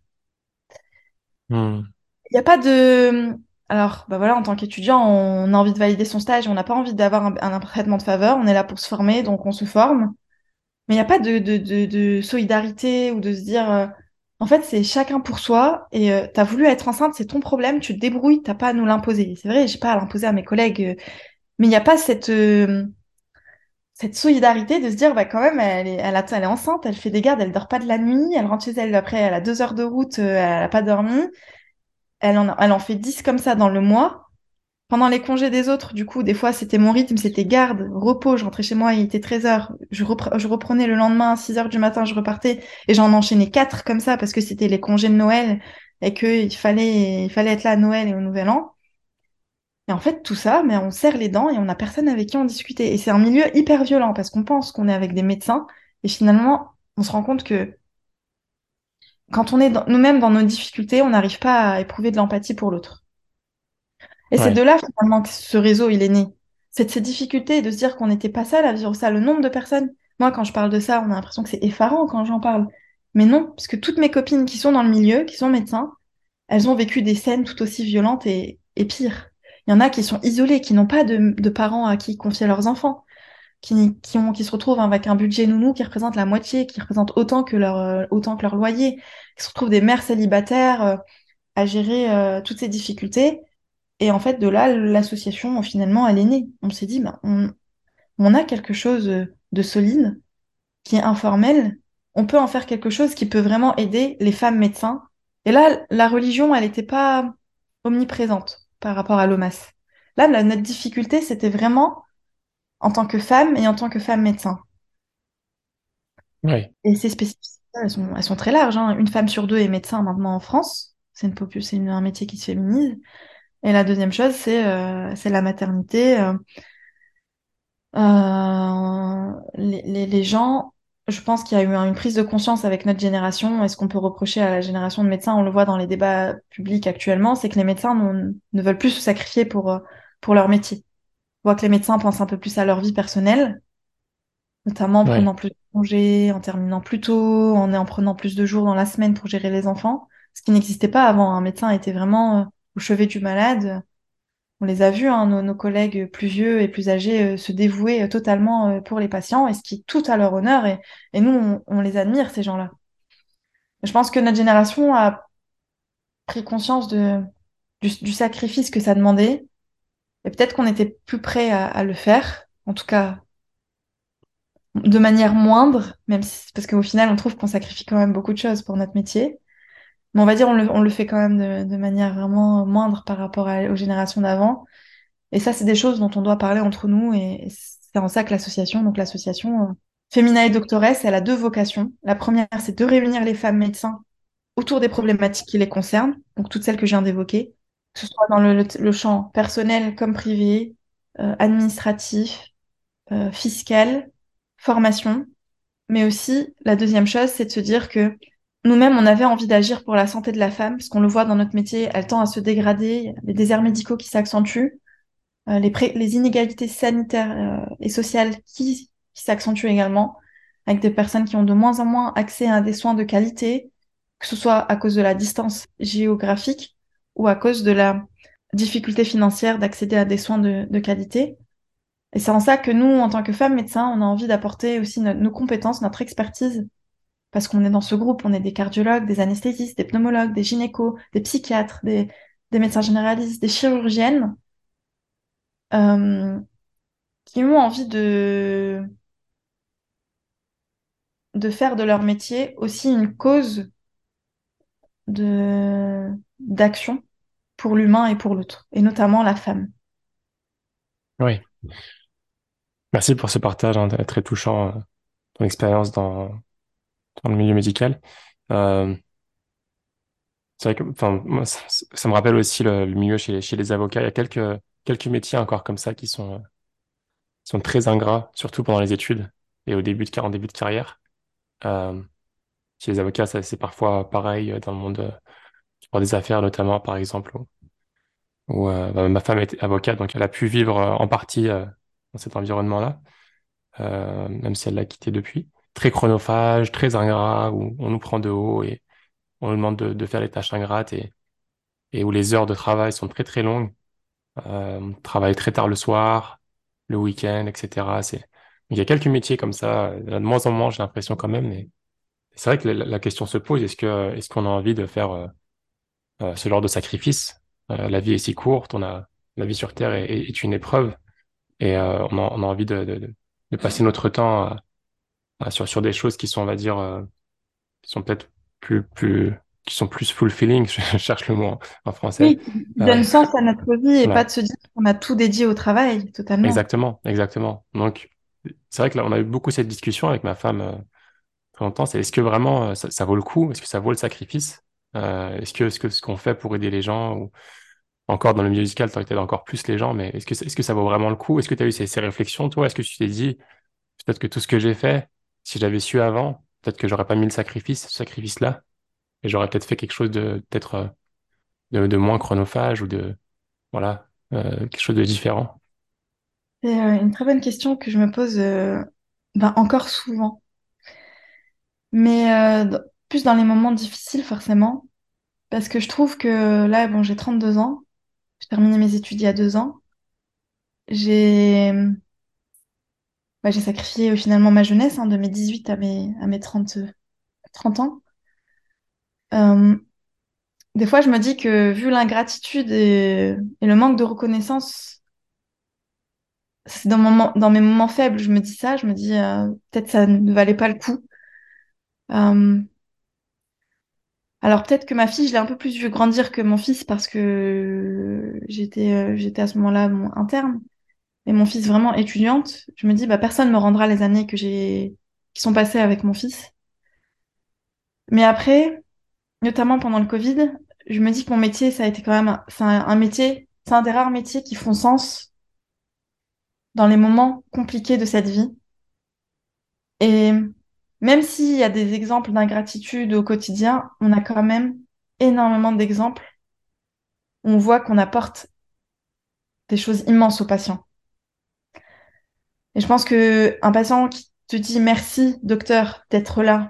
Hmm. Il n'y a pas de. Alors, bah voilà, en tant qu'étudiant, on a envie de valider son stage, on n'a pas envie d'avoir un, un traitement de faveur, on est là pour se former, donc on se forme. Mais il n'y a pas de, de, de, de solidarité ou de se dire, euh, en fait, c'est chacun pour soi et euh, t'as voulu être enceinte, c'est ton problème, tu te débrouilles, t'as pas à nous l'imposer. C'est vrai, j'ai pas à l'imposer à mes collègues, euh, mais il n'y a pas cette, euh, cette solidarité de se dire, bah quand même, elle est, elle, a- elle est enceinte, elle fait des gardes, elle dort pas de la nuit, elle rentre chez elle après, elle a deux heures de route, euh, elle a pas dormi. Elle en, a- elle en fait dix comme ça dans le mois. Pendant les congés des autres, du coup, des fois, c'était mon rythme, c'était garde, repos. Je rentrais chez moi, il était treize heures. Je, repre- je reprenais le lendemain à six heures du matin, je repartais. Et j'en enchaînais quatre comme ça parce que c'était les congés de Noël et qu'il fallait, il fallait être là à Noël et au Nouvel An. Et en fait, tout ça, mais on serre les dents et on n'a personne avec qui en discuter. Et c'est un milieu hyper violent parce qu'on pense qu'on est avec des médecins et finalement, on se rend compte que quand on est dans- nous-mêmes dans nos difficultés, on n'arrive pas à éprouver de l'empathie pour l'autre. Et c'est de Ouais. là finalement que ce réseau il est né. C'est de ces difficultés de se dire qu'on n'était pas seul à vivre ça. Le nombre de personnes, moi quand je parle de ça, on a l'impression que c'est effarant quand j'en parle. Mais non, parce que toutes mes copines qui sont dans le milieu, qui sont médecins, elles ont vécu des scènes tout aussi violentes et, et pires. Il y en a qui sont isolées, qui n'ont pas de, de parents à qui confier leurs enfants, qui, qui, ont, qui se retrouvent avec un budget nounou qui représente la moitié, qui représente autant que leur, euh, autant que leur loyer, qui se retrouvent des mères célibataires euh, à gérer euh, toutes ces difficultés. Et en fait, de là, l'association, finalement, elle est née. On s'est dit, bah, on, on a quelque chose de solide, qui est informel. On peut en faire quelque chose qui peut vraiment aider les femmes médecins. Et là, la religion, elle n'était pas omniprésente par rapport à l'O M A S. Là, la- notre difficulté, c'était vraiment en tant que femme et en tant que femme médecin. Ouais. Et ces spécificités, elles sont, elles sont très larges, hein. Une femme sur deux est médecin maintenant en France. C'est une popu- c'est une- un métier qui se féminise. Et la deuxième chose, c'est euh, c'est la maternité. euh, Euh, les, les- les gens, je pense qu'il y a eu une prise de conscience avec notre génération, et ce qu'on peut reprocher à la génération de médecins, on le voit dans les débats publics actuellement, c'est que les médecins n'ont- ne veulent plus se sacrifier pour, euh, pour leur métier. On voit que les médecins pensent un peu plus à leur vie personnelle, notamment en Ouais. prenant plus de congés, en terminant plus tôt, en, en prenant plus de jours dans la semaine pour gérer les enfants, ce qui n'existait pas avant. Un médecin était vraiment euh, au chevet du malade. On les a vus, hein, nos, nos collègues plus vieux et plus âgés euh, se dévouer euh, totalement euh, pour les patients, et ce qui est tout à leur honneur. Et, et nous, on, on les admire, ces gens-là. Je pense que notre génération a pris conscience de, du, du sacrifice que ça demandait. Et peut-être qu'on était plus prêt à, à le faire, en tout cas de manière moindre, même si, parce qu'au final, on trouve qu'on sacrifie quand même beaucoup de choses pour notre métier. Mais on va dire on le, on le fait quand même de, de manière vraiment moindre par rapport à- aux générations d'avant. Et ça, c'est des choses dont on doit parler entre nous. Et, et c'est en ça que l'association, donc l'association euh, Femina et Doctores, elle a deux vocations. La première, c'est de réunir les femmes médecins autour des problématiques qui les concernent, donc toutes celles que je viens d'évoquer, que ce soit dans le, le- le champ personnel comme privé, euh, administratif, euh, fiscal, formation. Mais aussi, la deuxième chose, c'est de se dire que nous-mêmes, on avait envie d'agir pour la santé de la femme, parce qu'on le voit dans notre métier, elle tend à se dégrader, il y a les déserts médicaux qui s'accentuent, euh, les, pré- les inégalités sanitaires euh, et sociales qui, qui s'accentuent également, avec des personnes qui ont de moins en moins accès à des soins de qualité, que ce soit à cause de la distance géographique ou à cause de la difficulté financière d'accéder à des soins de, de qualité. Et c'est en ça que nous, en tant que femmes médecins, on a envie d'apporter aussi no- nos compétences, notre expertise, parce qu'on est dans ce groupe, on est des cardiologues, des anesthésistes, des pneumologues, des gynécos, des psychiatres, des, des médecins généralistes, des chirurgiennes, euh, qui ont envie de, de faire de leur métier aussi une cause de, d'action pour l'humain et pour l'autre, et notamment la femme. Oui. Merci pour ce partage, hein, très touchant, euh, ton expérience dans, dans le milieu médical. Euh, c'est vrai que, enfin, moi, ça, ça me rappelle aussi le, le milieu chez, chez les avocats. Il y a quelques, quelques métiers encore comme ça qui sont, sont très ingrats, surtout pendant les études et au début de, car- en début de carrière. Euh, Chez les avocats, ça, c'est parfois pareil euh, dans le monde euh, du droit des affaires, notamment, par exemple, où, où, euh, bah, ma femme était avocate, donc elle a pu vivre euh, en partie euh, dans cet environnement-là, euh, même si elle l'a quitté depuis. Très chronophage, très ingrat, où on nous prend de haut et on nous demande de, de faire les tâches ingrates et, et où les heures de travail sont très très longues. Euh, on travaille très tard le soir, le week-end, et cetera. C'est... Il y a quelques métiers comme ça, il y en a de moins en moins, j'ai l'impression quand même, mais c'est vrai que la, la question se pose, est-ce que, est-ce qu'on a envie de faire euh, euh, ce genre de sacrifice? Euh, la vie est si courte, on a, la vie sur Terre est, est- est une épreuve et euh, on a, on a envie de, de, de- de passer notre temps à- à- sur, sur des choses qui sont, on va dire, euh, qui sont peut-être plus, plus, qui sont plus fulfilling, je cherche le mot en, en français. Oui, qui Euh, donne sens à notre vie et pas voilà, de se dire qu'on a tout dédié au travail, totalement. exactement, exactement. Donc, c'est vrai que là, on a eu beaucoup cette discussion avec ma femme euh, très longtemps, c'est est-ce que vraiment euh, ça, ça vaut le coup? Est-ce que ça vaut le sacrifice? Euh, est-ce que, ce que ce qu'on fait pour aider les gens ou encore dans le milieu musical, ça aurait été encore plus les gens, mais est-ce que, est-ce que ça vaut vraiment le coup? Est-ce que tu as eu ces, ces réflexions, toi? Est-ce que tu t'es dit, peut-être que tout ce que j'ai fait, si j'avais su avant, peut-être que j'aurais pas mis le sacrifice, ce sacrifice-là, et j'aurais peut-être fait quelque chose de peut-être euh, de, de moins chronophage ou de voilà euh, quelque chose de différent. C'est euh, une très bonne question que je me pose euh, ben, encore souvent. Mais euh, d- plus dans les moments difficiles, forcément. Parce que je trouve que là, bon, j'ai trente-deux ans. J'ai terminé mes études il y a deux ans. J'ai bah, j'ai sacrifié euh, finalement ma jeunesse, hein, de mes dix-huit à mes, à mes trente trente ans. Euh, des fois, je me dis que vu l'ingratitude et, et le manque de reconnaissance, c'est dans, mon moment- dans mes moments faibles, je me dis ça, je me dis euh, peut-être ça ne valait pas le coup. Euh, alors peut-être que ma fille, je l'ai un peu plus vue grandir que mon fils parce que j'étais euh, j'étais à ce moment-là mon interne. Mais mon fils vraiment étudiante, je me dis bah personne me rendra les années que j'ai qui sont passées avec mon fils. Mais après, notamment pendant le Covid, je me dis que mon métier, ça a été quand même un, c'est un, un métier, c'est un des rares métiers qui font sens dans les moments compliqués de cette vie. Et même s'il y a des exemples d'ingratitude au quotidien, on a quand même énormément d'exemples où on voit qu'on apporte des choses immenses aux patients. Et je pense que un patient qui te dit merci, docteur, d'être là,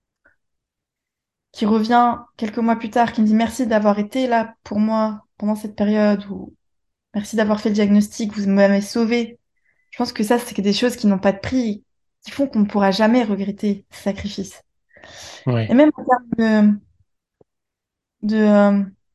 qui revient quelques mois plus tard, qui me dit merci d'avoir été là pour moi pendant cette période, ou merci d'avoir fait le diagnostic, vous m'avez sauvé. Je pense que ça, c'est des choses qui n'ont pas de prix, qui font qu'on ne pourra jamais regretter ce sacrifice. Oui, Et même en termes de, de, euh,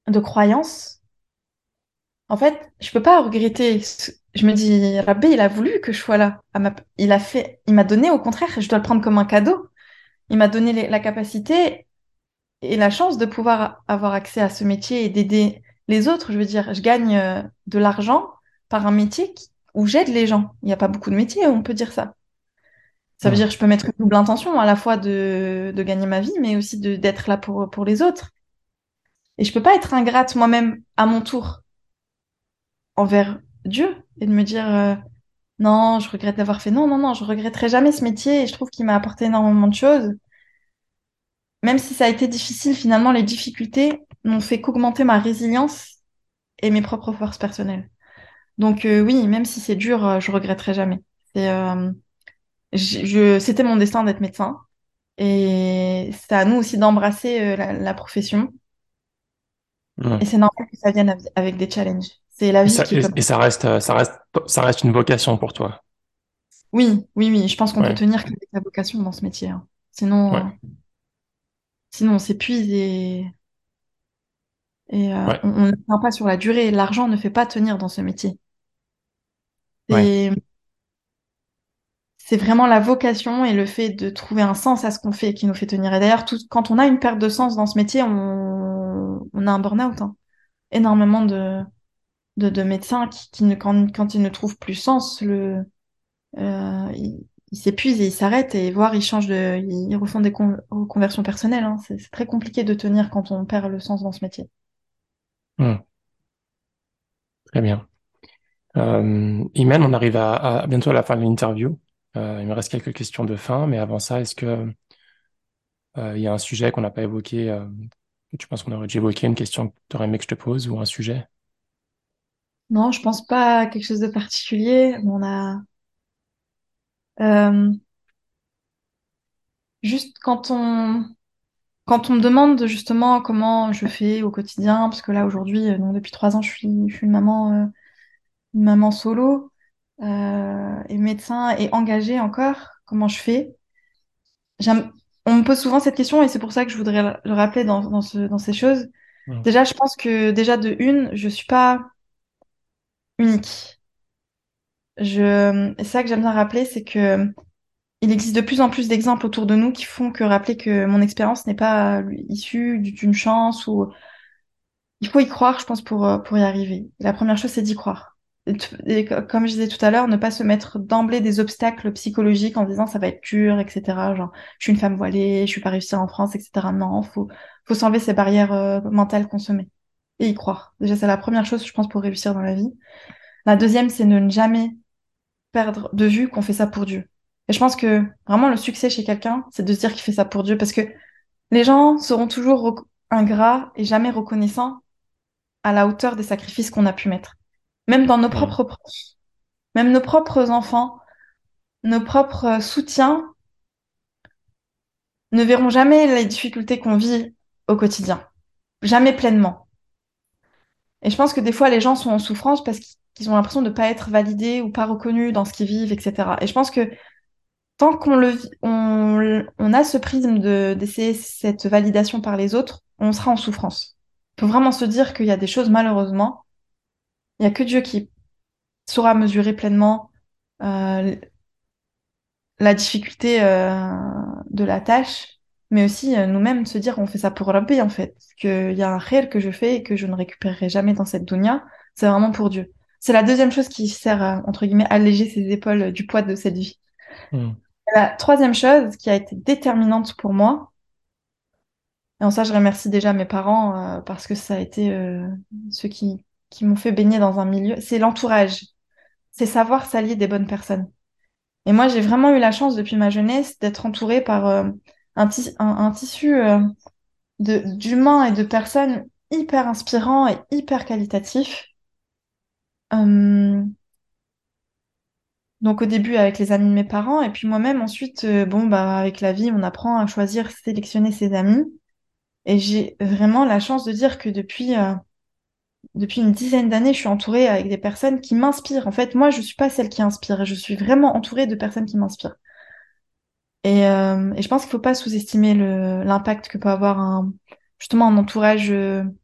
de croyance. En fait, je peux pas regretter. ce- Je me dis, Rabbi, il a voulu que je sois là. À ma- Il a fait, il m'a donné, au contraire, je dois le prendre comme un cadeau. Il m'a donné les- la capacité et la chance de pouvoir avoir accès à ce métier et d'aider les autres. Je veux dire, je gagne euh, de l'argent par un métier qui- où j'aide les gens. Il n'y a pas beaucoup de métiers où on peut dire ça. Ça veut dire Hmm. que je peux mettre une double intention, à la fois de, de gagner ma vie, mais aussi de, d'être là pour, pour les autres. Et je peux pas être ingrate moi-même à mon tour envers Dieu et de me dire euh, non, je regrette d'avoir fait. Non, non, non, je regretterai jamais ce métier et je trouve qu'il m'a apporté énormément de choses. Même si ça a été difficile, finalement, les difficultés n'ont fait qu'augmenter ma résilience et mes propres forces personnelles. Donc euh, oui, même si c'est dur, euh, je regretterai jamais. C'est, euh, je, je- c'était mon destin d'être médecin et c'est à nous aussi d'embrasser euh, la, la profession. Et Hmm. c'est normal que ça vienne av- avec des challenges. C'est la Et vie ça, qui est et, comme et ça. ça reste, euh, ça reste, ça reste une vocation pour toi. Oui, oui, oui. Je pense qu'on peut Ouais, tenir qu'avec la vocation dans ce métier, hein. Sinon, euh, ouais, sinon on s'épuise et, et euh, ouais, on on ne tient pas sur la durée. L'argent ne fait pas tenir dans ce métier. ouais. C'est, c'est vraiment la vocation et le fait de trouver un sens à ce qu'on fait qui nous fait tenir. Et d'ailleurs, tout, quand on a une perte de sens dans ce métier, on, on a un burn-out, hein. Énormément de, de, de médecins qui, qui ne, quand, quand ils ne trouvent plus sens, le, euh, ils ils s'épuisent et ils s'arrêtent et voire ils changent de, ils refont des con- reconversions personnelles, hein. C'est c'est très compliqué de tenir quand on perd le sens dans ce métier. Hmm. Très bien. Euh, Imen, on arrive à, à bientôt à la fin de l'interview. Euh, il me reste quelques questions de fin, mais avant ça, est-ce que euh, il y a un sujet qu'on n'a pas évoqué, euh, que tu penses qu'on aurait dû évoquer, une question que tu aurais aimé que je te pose ou un sujet? Non, je pense pas à quelque chose de particulier. On a euh, juste quand on quand on me demande justement comment je fais au quotidien, parce que là aujourd'hui, euh, donc depuis trois ans, je suis je suis une maman euh, une maman solo euh, et médecin et engagée encore. Comment je fais? J'aime- On me pose souvent cette question et c'est pour ça que je voudrais le le rappeler dans, dans ce, dans ces choses. Hmm. Déjà, je pense que déjà de une, je suis pas unique. Je, et c'est ça que j'aime bien rappeler, c'est que il existe de plus en plus d'exemples autour de nous qui font que rappeler que mon expérience n'est pas issue d'une chance ou il faut y croire, je pense, pour, euh, pour y arriver. Et la première chose, c'est d'y croire. Et, t- et co- comme je disais tout à l'heure, ne pas se mettre d'emblée des obstacles psychologiques en disant ça va être dur, et cetera. Genre, je suis une femme voilée, je suis pas réussir en France, et cetera. Non, faut, faut s'enlever ces barrières euh, mentales qu'on se met et y croire. Déjà, c'est la première chose, je pense, pour réussir dans la vie. La deuxième, c'est ne jamais perdre de vue qu'on fait ça pour Dieu. Et je pense que vraiment le succès chez quelqu'un, c'est de se dire qu'il fait ça pour Dieu parce que les gens seront toujours rec- ingrats et jamais reconnaissants à la hauteur des sacrifices qu'on a pu mettre. Même dans nos Hmm. propres proches, même nos propres enfants, nos propres euh, soutiens ne verront jamais les difficultés qu'on vit au quotidien, jamais pleinement. Et je pense que des fois, les gens sont en souffrance parce qu'ils ont l'impression de ne pas être validés ou pas reconnus dans ce qu'ils vivent, et cetera. Et je pense que tant qu'on le, vit- on, on a ce prisme de, d'essayer cette validation par les autres, on sera en souffrance. Il faut vraiment se dire qu'il y a des choses, malheureusement, il n'y a que Dieu qui saura mesurer pleinement euh, la difficulté euh, de la tâche, mais aussi euh, nous-mêmes se dire on fait ça pour Rabbi en fait, qu'il y a un réel que je fais et que je ne récupérerai jamais dans cette dunya, c'est vraiment pour Dieu. C'est la deuxième chose qui sert à, entre guillemets, alléger ses épaules du poids de cette vie. Hmm. La troisième chose qui a été déterminante pour moi, et en ça je remercie déjà mes parents euh, parce que ça a été euh, ceux qui, qui m'ont fait baigner dans un milieu, c'est l'entourage, c'est savoir s'allier des bonnes personnes. Et moi, j'ai vraiment eu la chance depuis ma jeunesse d'être entourée par euh, un, tis- un- un tissu euh, de, d'humains et de personnes hyper inspirants et hyper qualitatifs. Euh, donc au début avec les amis de mes parents et puis moi-même ensuite, euh, bon bah avec la vie, on apprend à choisir, sélectionner ses amis. Et j'ai vraiment la chance de dire que depuis euh, depuis une dizaine d'années, je suis entourée avec des personnes qui m'inspirent. En fait, moi, je suis pas celle qui inspire, je suis vraiment entourée de personnes qui m'inspirent. Et, euh, et je pense qu'il faut pas sous-estimer le, l'impact que peut avoir un, justement un entourage euh,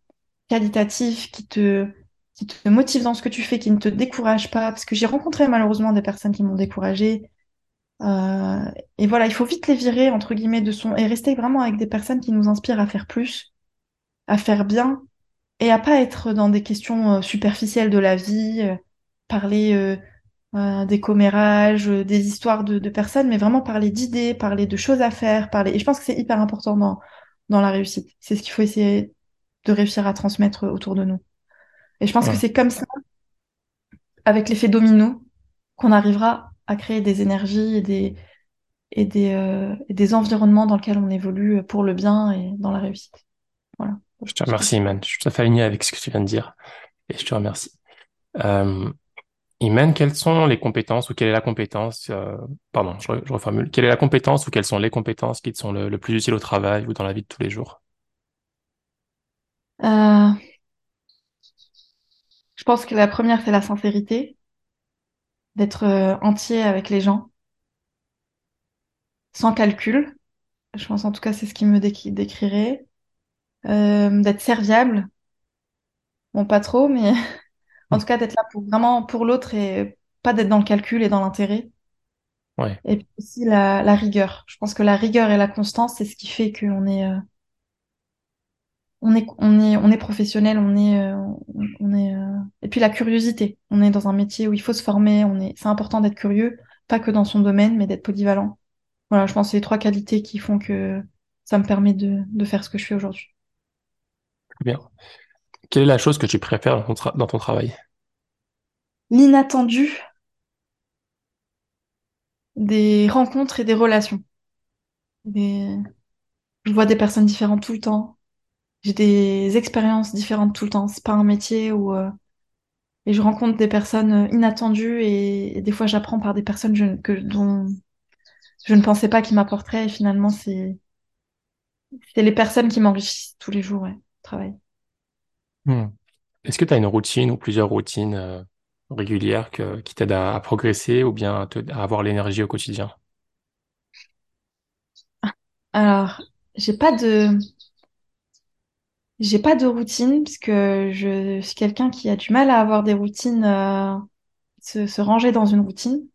qualitatif, qui te, qui te motive dans ce que tu fais, qui ne te décourage pas. Parce que j'ai rencontré malheureusement des personnes qui m'ont découragée. Euh, et voilà, il faut vite les virer, entre guillemets, de son... et rester vraiment avec des personnes qui nous inspirent à faire plus, à faire bien, et à pas être dans des questions euh, superficielles de la vie, euh, parler euh, euh, des commérages, euh, des histoires de, de personnes, mais vraiment parler d'idées, parler de choses à faire, parler. Et je pense que c'est hyper important dans, dans la réussite. C'est ce qu'il faut essayer de réussir à transmettre autour de nous. Et je pense que Ouais. c'est comme ça, avec l'effet domino, qu'on arrivera à créer des énergies et des, et des, euh, et des environnements dans lesquels on évolue pour le bien et dans la réussite. Voilà, Je c'est te tout ce que je remercie, peux. Iman. Je suis tout à fait aligné avec ce que tu viens de dire et je te remercie. Euh, Iman, quelles sont les compétences ou quelle est la compétence, euh, pardon, je, re- je reformule, quelle est la compétence ou quelles sont les compétences qui te sont le, le plus utiles au travail ou dans la vie de tous les jours? Euh, je pense que la première, c'est la sincérité, d'être euh, entier avec les gens, sans calcul. Je pense en tout cas, c'est ce qui me décri- décrirait. Euh, d'être serviable, bon, pas trop, mais en Hmm. tout cas, d'être là pour vraiment pour l'autre et pas d'être dans le calcul et dans l'intérêt. Ouais. Et puis aussi la, la rigueur. Je pense que la rigueur et la constance, c'est ce qui fait qu'on est, euh, on est, on est, on est professionnel, on est, euh, on, on est, euh, et puis la curiosité. On est dans un métier où il faut se former. On est, c'est important d'être curieux, pas que dans son domaine, mais d'être polyvalent. Voilà, je pense que c'est les trois qualités qui font que ça me permet de, de faire ce que je fais aujourd'hui. Très bien. Quelle est la chose que tu préfères dans ton, tra- dans ton travail? L'inattendu des rencontres et des relations. Des- Je vois des personnes différentes tout le temps. J'ai des expériences différentes tout le temps. C'est pas un métier où euh, et je rencontre des personnes euh, inattendues et, et des fois j'apprends par des personnes je- que, dont je ne pensais pas qu'ils m'apporteraient et finalement c'est c'est les personnes qui m'enrichissent tous les jours, ouais, au travail. Hmm. Est-ce que tu as une routine ou plusieurs routines euh, régulières que- qui t'aident à, à progresser ou bien à, te- à avoir l'énergie au quotidien? Alors, j'ai pas de j'ai pas de routine parce que je suis quelqu'un qui a du mal à avoir des routines, euh, se, se ranger dans une routine,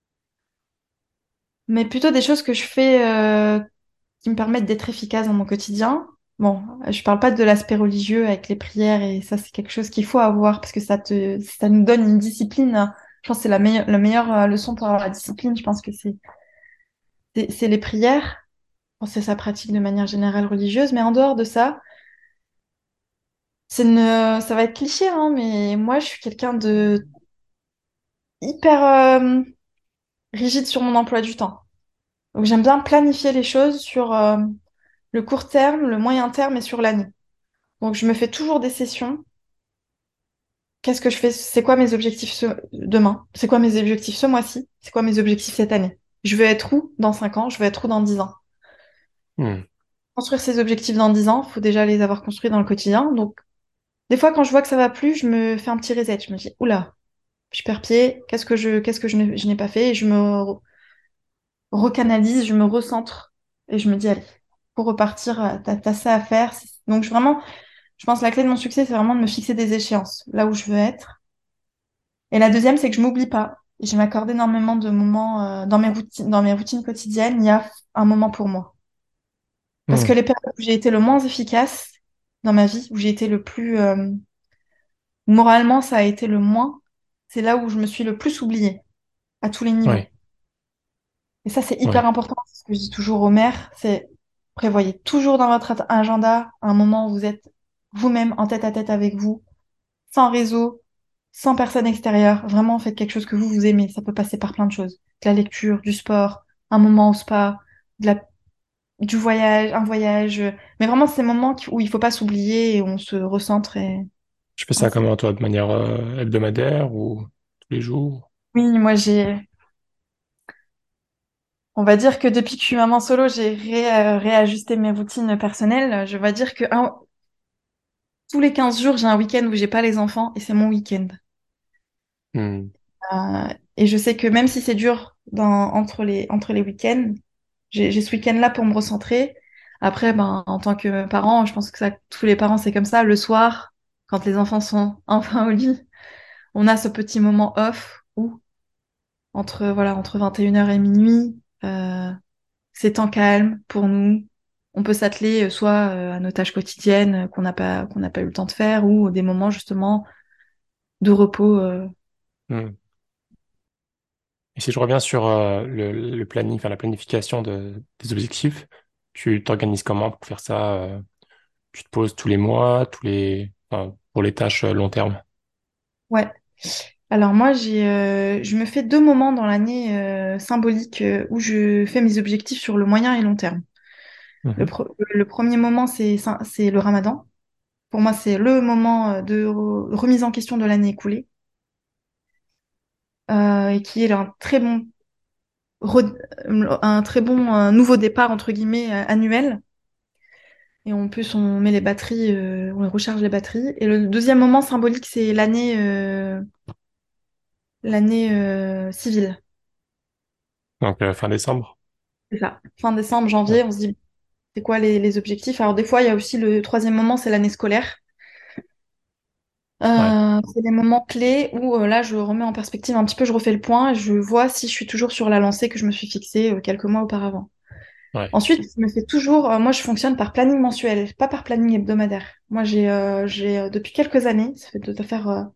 mais plutôt des choses que je fais euh, qui me permettent d'être efficace dans mon quotidien. Bon, je parle pas de l'aspect religieux avec les prières et ça, c'est quelque chose qu'il faut avoir parce que ça te, ça nous donne une discipline. Je pense que c'est la meilleure, la meilleure euh, leçon pour avoir la discipline. Je pense que c'est, c'est, c'est les prières. Bon, c'est sa pratique de manière générale religieuse, mais en dehors de ça, c'est une, ça va être cliché, hein, mais moi, je suis quelqu'un de hyper euh, rigide sur mon emploi du temps. Donc, j'aime bien planifier les choses sur euh, le court terme, le moyen terme et sur l'année. Donc, je me fais toujours des sessions. Qu'est-ce que je fais? C'est quoi mes objectifs ce- demain? C'est quoi mes objectifs ce mois-ci? C'est quoi mes objectifs cette année? Je veux être où dans cinq ans? Je veux être où dans dix ans? Hmm. Construire ces objectifs dans dix ans, il faut déjà les avoir construits dans le quotidien. Donc, des fois, quand je vois que ça va plus, je me fais un petit reset. Je me dis, oula, je perds pied. Qu'est-ce que je, qu'est-ce que je n'ai je n'ai pas fait? Et je me re- recanalise, je me recentre. Et je me dis, allez, pour repartir, euh, t'as, t'as ça à faire. Donc, je- vraiment, je pense que la clé de mon succès, c'est vraiment de me fixer des échéances, là où je veux être. Et la deuxième, c'est que je m'oublie pas. Je m'accorde énormément de moments euh, dans mes routines, dans mes routines quotidiennes. Il y a un moment pour moi. Parce Hmm. que les périodes où j'ai été le moins efficace dans ma vie, où j'ai été le plus euh, moralement, ça a été le moins, c'est là où je me suis le plus oubliée à tous les niveaux. Ouais, Et ça, c'est hyper ouais. important. C'est ce que je dis toujours aux mères, c'est prévoyez toujours dans votre at- agenda un moment où vous êtes vous-même en tête à tête avec vous, sans réseau, sans personne extérieure. Vraiment, faites quelque chose que vous, vous aimez. Ça peut passer par plein de choses. De la lecture, du sport, un moment au spa, de la, du voyage, un voyage. Mais vraiment, c'est ces moments qui- où il faut pas s'oublier et où on se recentre. Et... Je fais Ouais, ça c'est- comment, toi, de manière euh, hebdomadaire ou tous les jours? oui, moi, j'ai... On va dire que depuis que je suis maman solo, j'ai ré- euh, réajusté mes routines personnelles. Je vais dire que un- tous les quinze jours, j'ai un week-end où j'ai pas les enfants et c'est mon week-end. Hmm. Euh, et je sais que même si c'est dur dans, entre les, entre les week-ends, j'ai j'ai ce week-end-là pour me recentrer. Après, ben, en tant que parent, je pense que ça, tous les parents, c'est comme ça. Le soir, quand les enfants sont enfin au lit, on a ce petit moment off où, entre, voilà, entre vingt et une heures et minuit, euh, c'est temps calme pour nous. On peut s'atteler euh, soit euh, à nos tâches quotidiennes euh, qu'on n'a pas, qu'on n'a pas eu le temps de faire, ou des moments justement de repos. euh. Hmm. Et si je reviens sur euh, le, le planning, enfin la planification de, des objectifs, tu t'organises comment pour faire ça? euh, Tu te poses tous les mois, tous les, enfin, pour les tâches euh, long terme. Ouais. Alors moi, j'ai, euh, je me fais deux moments dans l'année euh, symboliques euh, où je fais mes objectifs sur le moyen et long terme. Le, Mhm. pro- le premier moment, c'est ça- c'est le Ramadan. Pour moi, c'est le moment euh, de re- remise en question de l'année écoulée euh, et qui est un très bon, re- un très bon euh, nouveau départ entre guillemets euh, annuel. Et en plus, on met les batteries, euh, on recharge les batteries. Et le deuxième moment symbolique, c'est l'année euh, l'année euh, civile. Donc euh, fin décembre. C'est ça. Fin décembre, Ouais. janvier, on se dit c'est quoi les, les objectifs. Alors des fois, il y a aussi le troisième moment, c'est l'année scolaire. Ouais. Euh, c'est des moments clés où euh, là, je remets en perspective un petit peu, je refais le point et je vois si je suis toujours sur la lancée que je me suis fixée euh, quelques mois auparavant. Ouais. Ensuite, je me fais toujours, euh, moi, je fonctionne par planning mensuel, pas par planning hebdomadaire. Moi, j'ai, euh, j'ai euh, depuis quelques années, ça fait de, de faire euh,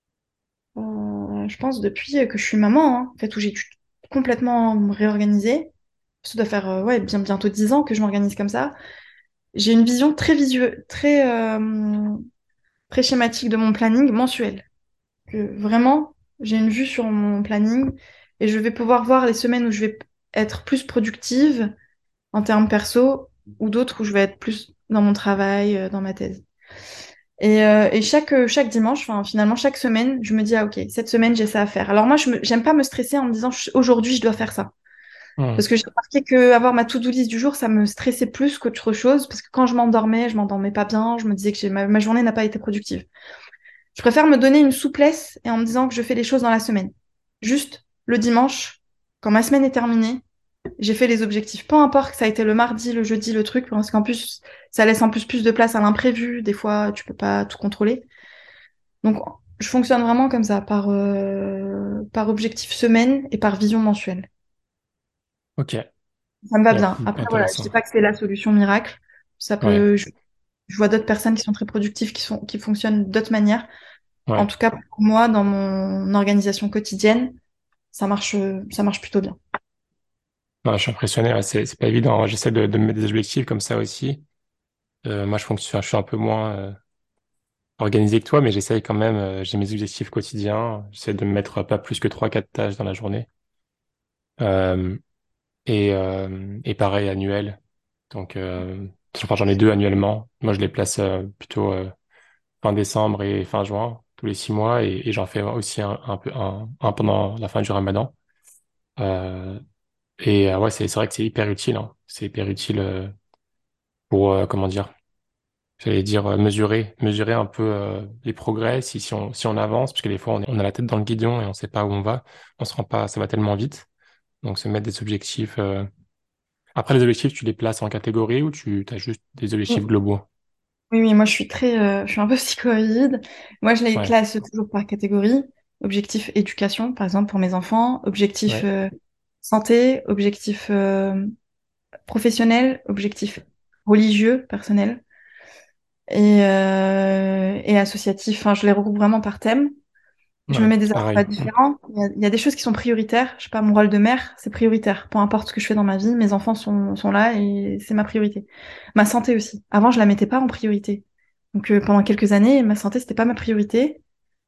Euh, je pense depuis que je suis maman, hein, en fait, où j'ai dû complètement me réorganiser. Ça doit faire euh, ouais, bien, bientôt dix ans que je m'organise comme ça. J'ai une vision très visuelle, très, euh, très schématique de mon planning mensuel. Que vraiment, j'ai une vue sur mon planning et je vais pouvoir voir les semaines où je vais être plus productive en termes perso ou d'autres où je vais être plus dans mon travail, euh, dans ma thèse. Et, euh, et chaque, euh, chaque dimanche, enfin, finalement, chaque semaine, je me dis, ah, ok, cette semaine, j'ai ça à faire. Alors moi, je me, j'aime pas me stresser en me disant, Ch- aujourd'hui, je dois faire ça. Hmm. Parce que j'ai remarqué que avoir ma to-do list du jour, ça me stressait plus qu'autre chose. Parce que quand je m'endormais, je m'endormais pas bien. Je me disais que j'ai- ma, ma journée n'a pas été productive. Je préfère me donner une souplesse et en me disant que je fais les choses dans la semaine. Juste le dimanche, quand ma semaine est terminée, j'ai fait les objectifs. Peu importe que ça a été le mardi, le jeudi, le truc, parce qu'en plus, ça laisse en plus plus de place à l'imprévu. Des fois, tu peux pas tout contrôler. Donc, je fonctionne vraiment comme ça, par, euh, par objectif semaine et par vision mensuelle. Ok. Ça me va Bon, bien. Après, voilà, je intéressant. sais pas que c'est la solution miracle. Ça Ouais. peut, je, je vois d'autres personnes qui sont très productives, qui sont, qui fonctionnent d'autres manières. En Ouais. tout cas, pour moi, dans mon organisation quotidienne, ça marche, ça marche plutôt bien. Non, je suis impressionné. Ouais, c'est c'est pas évident. J'essaie de, de me mettre des objectifs comme ça aussi. Euh, moi, je fonctionne, je suis un peu moins euh, organisé que toi, mais j'essaye quand même. euh, j'ai mes objectifs quotidiens. J'essaie de me mettre pas plus que trois, quatre tâches dans la journée. Euh, et, euh, et pareil, annuel. Donc, euh, enfin, j'en ai deux annuellement. Moi, je les place euh, plutôt euh, fin décembre et fin juin, tous les six mois, et, et j'en fais aussi un, un peu un, un pendant la fin du Ramadan. Euh, et euh, ouais, c'est c'est vrai que c'est hyper utile. Hein. C'est hyper utile euh, pour euh, comment dire. J'allais dire euh, mesurer, mesurer un peu euh, les progrès, si, si on, si on avance, parce que des fois on, est- on a la tête dans le guidon et on sait pas où on va, on se rend pas, ça va tellement vite. Donc se mettre des objectifs. euh, Après les objectifs, tu les places en catégorie ou tu as juste des objectifs Oui, globaux? oui, oui, moi je suis très, euh, je suis un peu psychoïde. Moi je les Ouais, classe toujours par catégorie. Objectif éducation, par exemple, pour mes enfants. Objectif ouais. euh, santé. Objectif euh, professionnel. Objectif religieux, personnel. Et, euh, et associatif. Enfin, je les regroupe vraiment par thème. Je me Ouais, mets des agendas pareil. Mm. différents. Il y a, il y a des choses qui sont prioritaires. Je sais pas, mon rôle de mère, c'est prioritaire. Peu importe ce que je fais dans ma vie, mes enfants sont, sont là et c'est ma priorité. Ma santé aussi. Avant, je la mettais pas en priorité. Donc euh, pendant quelques années, ma santé, c'était pas ma priorité.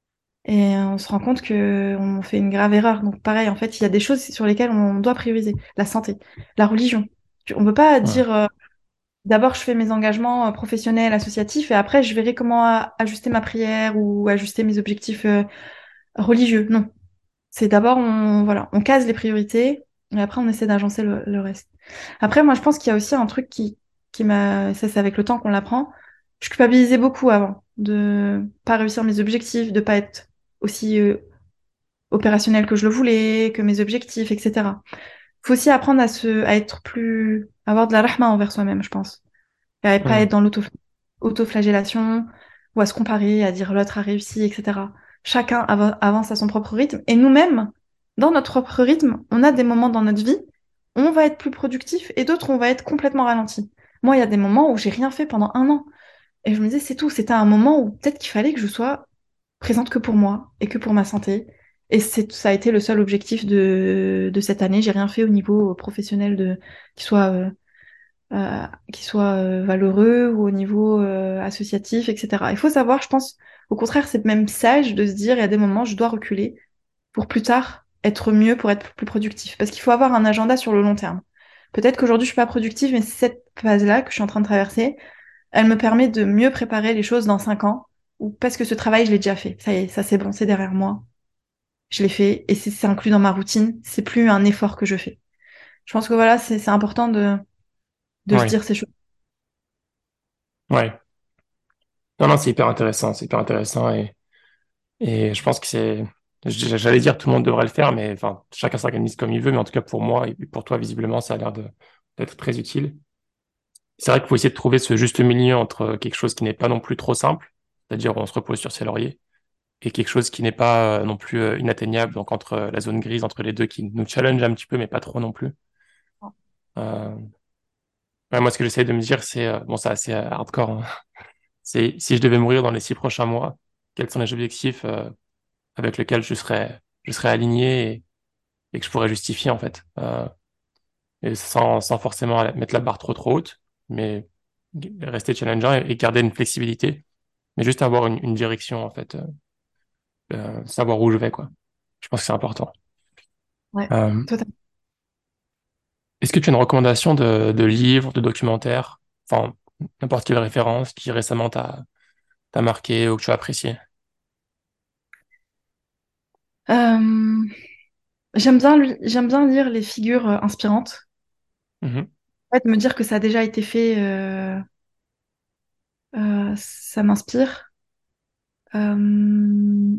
Et on se rend compte que on fait une grave erreur. Donc pareil, en fait, il y a des choses sur lesquelles on doit prioriser. La santé, la religion. Tu- On peut pas Ouais, dire euh, d'abord je fais mes engagements euh, professionnels, associatifs, et après je verrai comment a- ajuster ma prière ou ajuster mes objectifs euh, religieux. Non. C'est d'abord, on, voilà, on case les priorités et après on essaie d'agencer le, le reste. Après, moi, je pense qu'il y a aussi un truc qui, qui m'a, ça c'est avec le temps qu'on l'apprend. Je culpabilisais beaucoup avant de pas réussir mes objectifs, de pas être aussi euh, opérationnel que je le voulais, que mes objectifs, et cetera. Faut aussi apprendre à se, à être plus, à avoir de la rahma envers soi-même, je pense. Et à pas mm, être dans l'auto, autoflagellation, ou à se comparer, à dire l'autre a réussi, et cetera. Chacun av- avance à son propre rythme. Et nous-mêmes, dans notre propre rythme, on a des moments dans notre vie où on va être plus productif et d'autres où on va être complètement ralenti. Moi, il y a des moments où j'ai rien fait pendant un an. Et je me disais, c'est tout. C'était un moment où peut-être qu'il fallait que je sois présente que pour moi et que pour ma santé. Et c'est, ça a été le seul objectif de, de cette année. J'ai rien fait au niveau professionnel de, qui soit, euh, euh, qui soit euh, valeureux ou au niveau euh, associatif, et cetera. Il faut savoir, je pense, au contraire, c'est même sage de se dire, il y a des moments, je dois reculer pour plus tard être mieux, pour être plus productif. Parce qu'il faut avoir un agenda sur le long terme. Peut-être qu'aujourd'hui, je suis pas productive, mais cette phase-là que je suis en train de traverser, elle me permet de mieux préparer les choses dans cinq ans, ou parce que ce travail, je l'ai déjà fait. Ça y est, ça c'est bon, c'est derrière moi. Je l'ai fait et c'est c'est inclus dans ma routine. C'est plus un effort que je fais. Je pense que voilà, c'est c'est important de, de se Ouais, dire ces choses. ouais. Non, non, c'est hyper intéressant, c'est hyper intéressant et, et je pense que c'est, j- j'allais dire tout le monde devrait le faire, mais enfin, chacun s'organise comme il veut, mais en tout cas pour moi et pour toi, visiblement, ça a l'air de, d'être très utile. C'est vrai qu'il faut essayer de trouver ce juste milieu entre quelque chose qui n'est pas non plus trop simple, c'est-à-dire on se repose sur ses lauriers, et quelque chose qui n'est pas euh, non plus euh, inatteignable, donc entre euh, la zone grise, entre les deux, qui nous challenge un petit peu, mais pas trop non plus. Euh, ouais, moi, ce que j'essaie de me dire, c'est, euh, bon, c'est assez euh, hardcore, hein. C'est si je devais mourir dans les six prochains mois, quels sont les objectifs euh, avec lesquels je serais, je serais aligné et, et que je pourrais justifier, en fait. Euh, et sans, sans forcément mettre la barre trop trop haute, mais rester challengeant et, et garder une flexibilité, mais juste avoir une, une direction, en fait, euh, euh, savoir où je vais, quoi. Je pense que c'est important. Ouais, Euh, totalement. Est-ce que tu as une recommandation de, de livres, de documentaires, enfin, n'importe quelle référence qui récemment t'a t'a marqué ou que tu as apprécié? Euh, j'aime bien, lui- j'aime bien lire les figures euh, inspirantes. Mhm. En fait, me dire que ça a déjà été fait, euh, euh, ça m'inspire. Euh,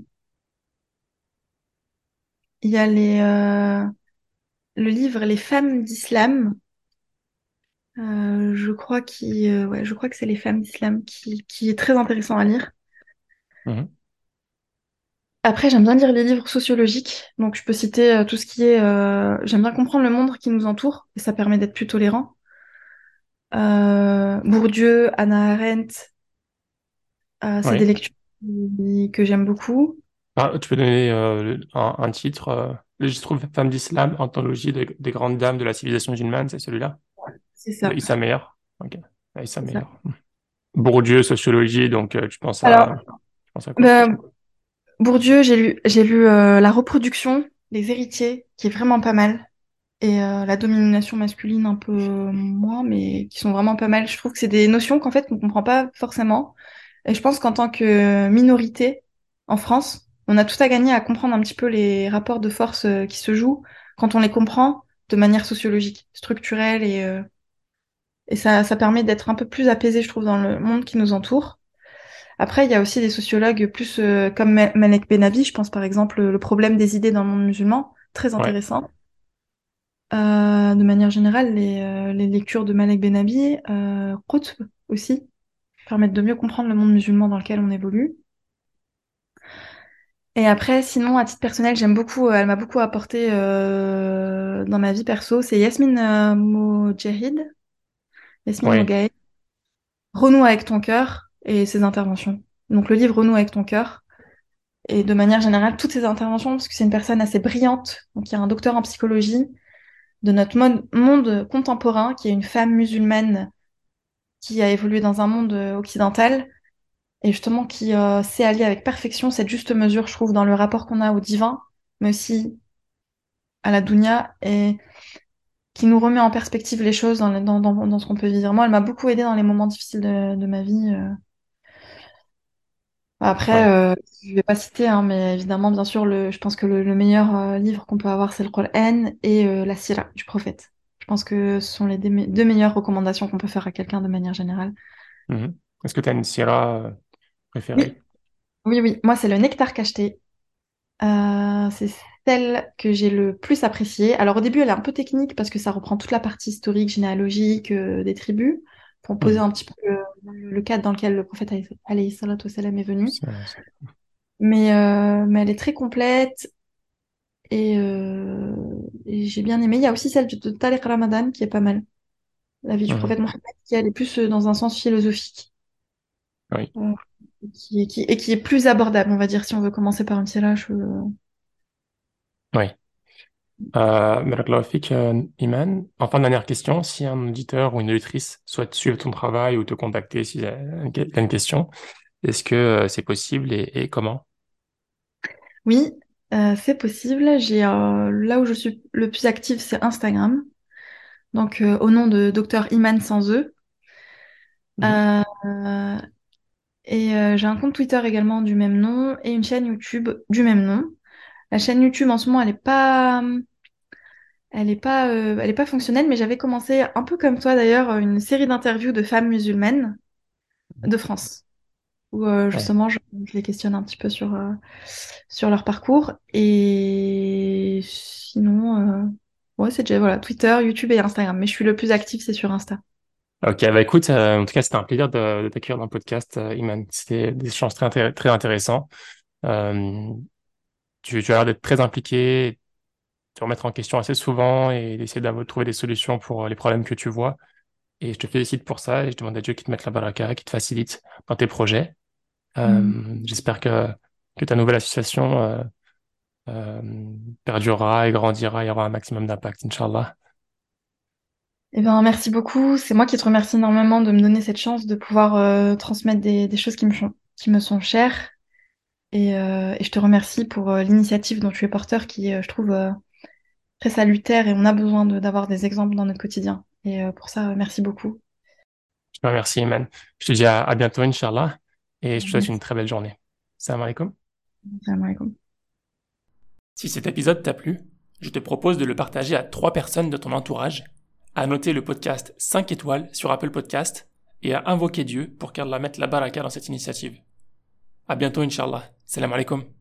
Il y a les, euh, le livre Les femmes d'islam. Euh, je crois qui, euh, ouais, je crois que c'est Les femmes d'islam qui, qui est très intéressant à lire. Mhm. Après, j'aime bien lire les livres sociologiques, donc je peux citer euh, tout ce qui est. Euh, j'aime bien comprendre le monde qui nous entoure, et ça permet d'être plus tolérant. Euh, Bourdieu, Hannah Arendt, euh, c'est des Oui. lectures qui- que j'aime beaucoup. Ah, tu peux donner euh, le- un, un titre. Euh, je trouve Femme d'Islam, anthologie des, des grandes dames de la civilisation musulmane, c'est celui-là? C'est De ça, Issa Meyer. Ok. Ah, Issa c'est ça. Meyer. Bourdieu, sociologie, donc euh, tu penses Alors, à, tu penses à quoi? ben, Bourdieu, j'ai lu, j'ai lu euh, La reproduction, Les héritiers, qui est vraiment pas mal. Et euh, la domination masculine un peu moins, mais qui sont vraiment pas mal. Je trouve que c'est des notions qu'en fait on comprend pas forcément. Et je pense qu'en tant que minorité en France, on a tout à gagner à comprendre un petit peu les rapports de force euh, qui se jouent quand on les comprend de manière sociologique, structurelle et, euh, et ça, ça permet d'être un peu plus apaisé, je trouve, dans le monde qui nous entoure. Après, il y a aussi des sociologues plus euh, comme Ma- Malek Benabi, je pense par exemple le problème des idées dans le monde musulman, très Ouais. intéressant. Euh, de manière générale, les, euh, les lectures de Malek Benabi, euh, Qutb aussi, permettent de mieux comprendre le monde musulman dans lequel on évolue. Et après, sinon, à titre personnel, j'aime beaucoup, euh, elle m'a beaucoup apporté euh, dans ma vie perso, c'est Yasmine euh, Moujahid, Yasmine Ouais. Mogahed, Renoue avec ton cœur et ses interventions. Donc le livre Renoue avec ton cœur, et de manière générale, toutes ses interventions, parce que c'est une personne assez brillante, donc il y a un docteur en psychologie de notre mon- monde contemporain, qui est une femme musulmane qui a évolué dans un monde euh, occidental, et justement qui euh, sait allier avec perfection cette juste mesure, je trouve, dans le rapport qu'on a au divin, mais aussi à la dunya, et qui nous remet en perspective les choses dans, le- dans, dans, dans ce qu'on peut vivre. Moi, elle m'a beaucoup aidée dans les moments difficiles de, de ma vie. euh. Après, Ouais. euh, je vais pas citer, hein, mais évidemment, bien sûr, le, je pense que le, le meilleur euh, livre qu'on peut avoir, c'est le Coran et euh, la Sira du prophète. Je pense que ce sont les deux, me- deux meilleures recommandations qu'on peut faire à quelqu'un de manière générale. Mhm. Est-ce que tu as une sira euh, Oui, préférée? oui, oui. Moi, c'est le Nectar cacheté. Euh, c'est celle que j'ai le plus appréciée. Alors au début, elle est un peu technique parce que ça reprend toute la partie historique, généalogique euh, des tribus. pour poser Mhm. un petit peu le, le cadre dans lequel le prophète alayhi salatu wassalam est venu. C'est vrai, ça. Mais, euh, mais elle est très complète et, euh, et j'ai bien aimé. Il y a aussi celle de Tariq Ramadan qui est pas mal. La vie du Mhm. prophète Mohammed, qui elle est plus euh, dans un sens philosophique Oui, euh, qui, qui- et qui est plus abordable, on va dire, si on veut commencer par une sirah. Je... oui. Euh, barakallahu fik, euh, Iman. Enfin, dernière question, si un auditeur ou une auditrice souhaite suivre ton travail ou te contacter s'il a une il a une question, est-ce que euh, c'est possible et, et comment? Oui, euh, c'est possible. J'ai euh, là où je suis le plus active, c'est Instagram. Donc euh, au nom de docteur Iman sans E. Mhm. Euh, euh, et euh, j'ai un compte Twitter également du même nom et une chaîne YouTube du même nom. La chaîne YouTube en ce moment, elle est pas, elle est pas, euh, elle est pas fonctionnelle, mais j'avais commencé un peu comme toi d'ailleurs une série d'interviews de femmes musulmanes de France, où euh, Ouais. justement je, je les questionne un petit peu sur euh, sur leur parcours. Et sinon, euh, ouais, c'est déjà voilà Twitter, YouTube et Instagram. Mais je suis le plus active, c'est sur Insta. Ok, bah écoute, euh, en tout cas, c'était un plaisir de, de t'accueillir dans le podcast, euh, Iman. C'était des échanges très, intér- très intéressants. Euh, tu, tu as l'air d'être très impliqué, te remettre en question assez souvent et d'essayer de trouver des solutions pour euh, les problèmes que tu vois. Et je te félicite pour ça et je demande à Dieu qu'il te mette la baraka, qu'il te facilite dans tes projets. Mm. Euh, j'espère que, que ta nouvelle association euh, euh, perdurera et grandira et aura un maximum d'impact, Inch'Allah. Eh ben, merci beaucoup. C'est moi qui te remercie énormément de me donner cette chance de pouvoir euh, transmettre des, des choses qui me, sont- qui me sont chères. Et, euh, et je te remercie pour euh, l'initiative dont tu es porteur qui, euh, je trouve, euh, très salutaire et on a besoin de- d'avoir des exemples dans notre quotidien. Et euh, pour ça, euh, merci beaucoup. Je te remercie, Iman. Je te dis à, à bientôt, Inch'Allah, et je te souhaite une Merci. très belle journée. Salam alaikum. Salam alaikum. Si cet épisode t'a plu, je te propose de le partager à trois personnes de ton entourage, à noter le podcast cinq étoiles sur Apple Podcast et à invoquer Dieu pour qu'Allah mette la baraka dans cette initiative. À bientôt, Inch'Allah. Salam alaikum.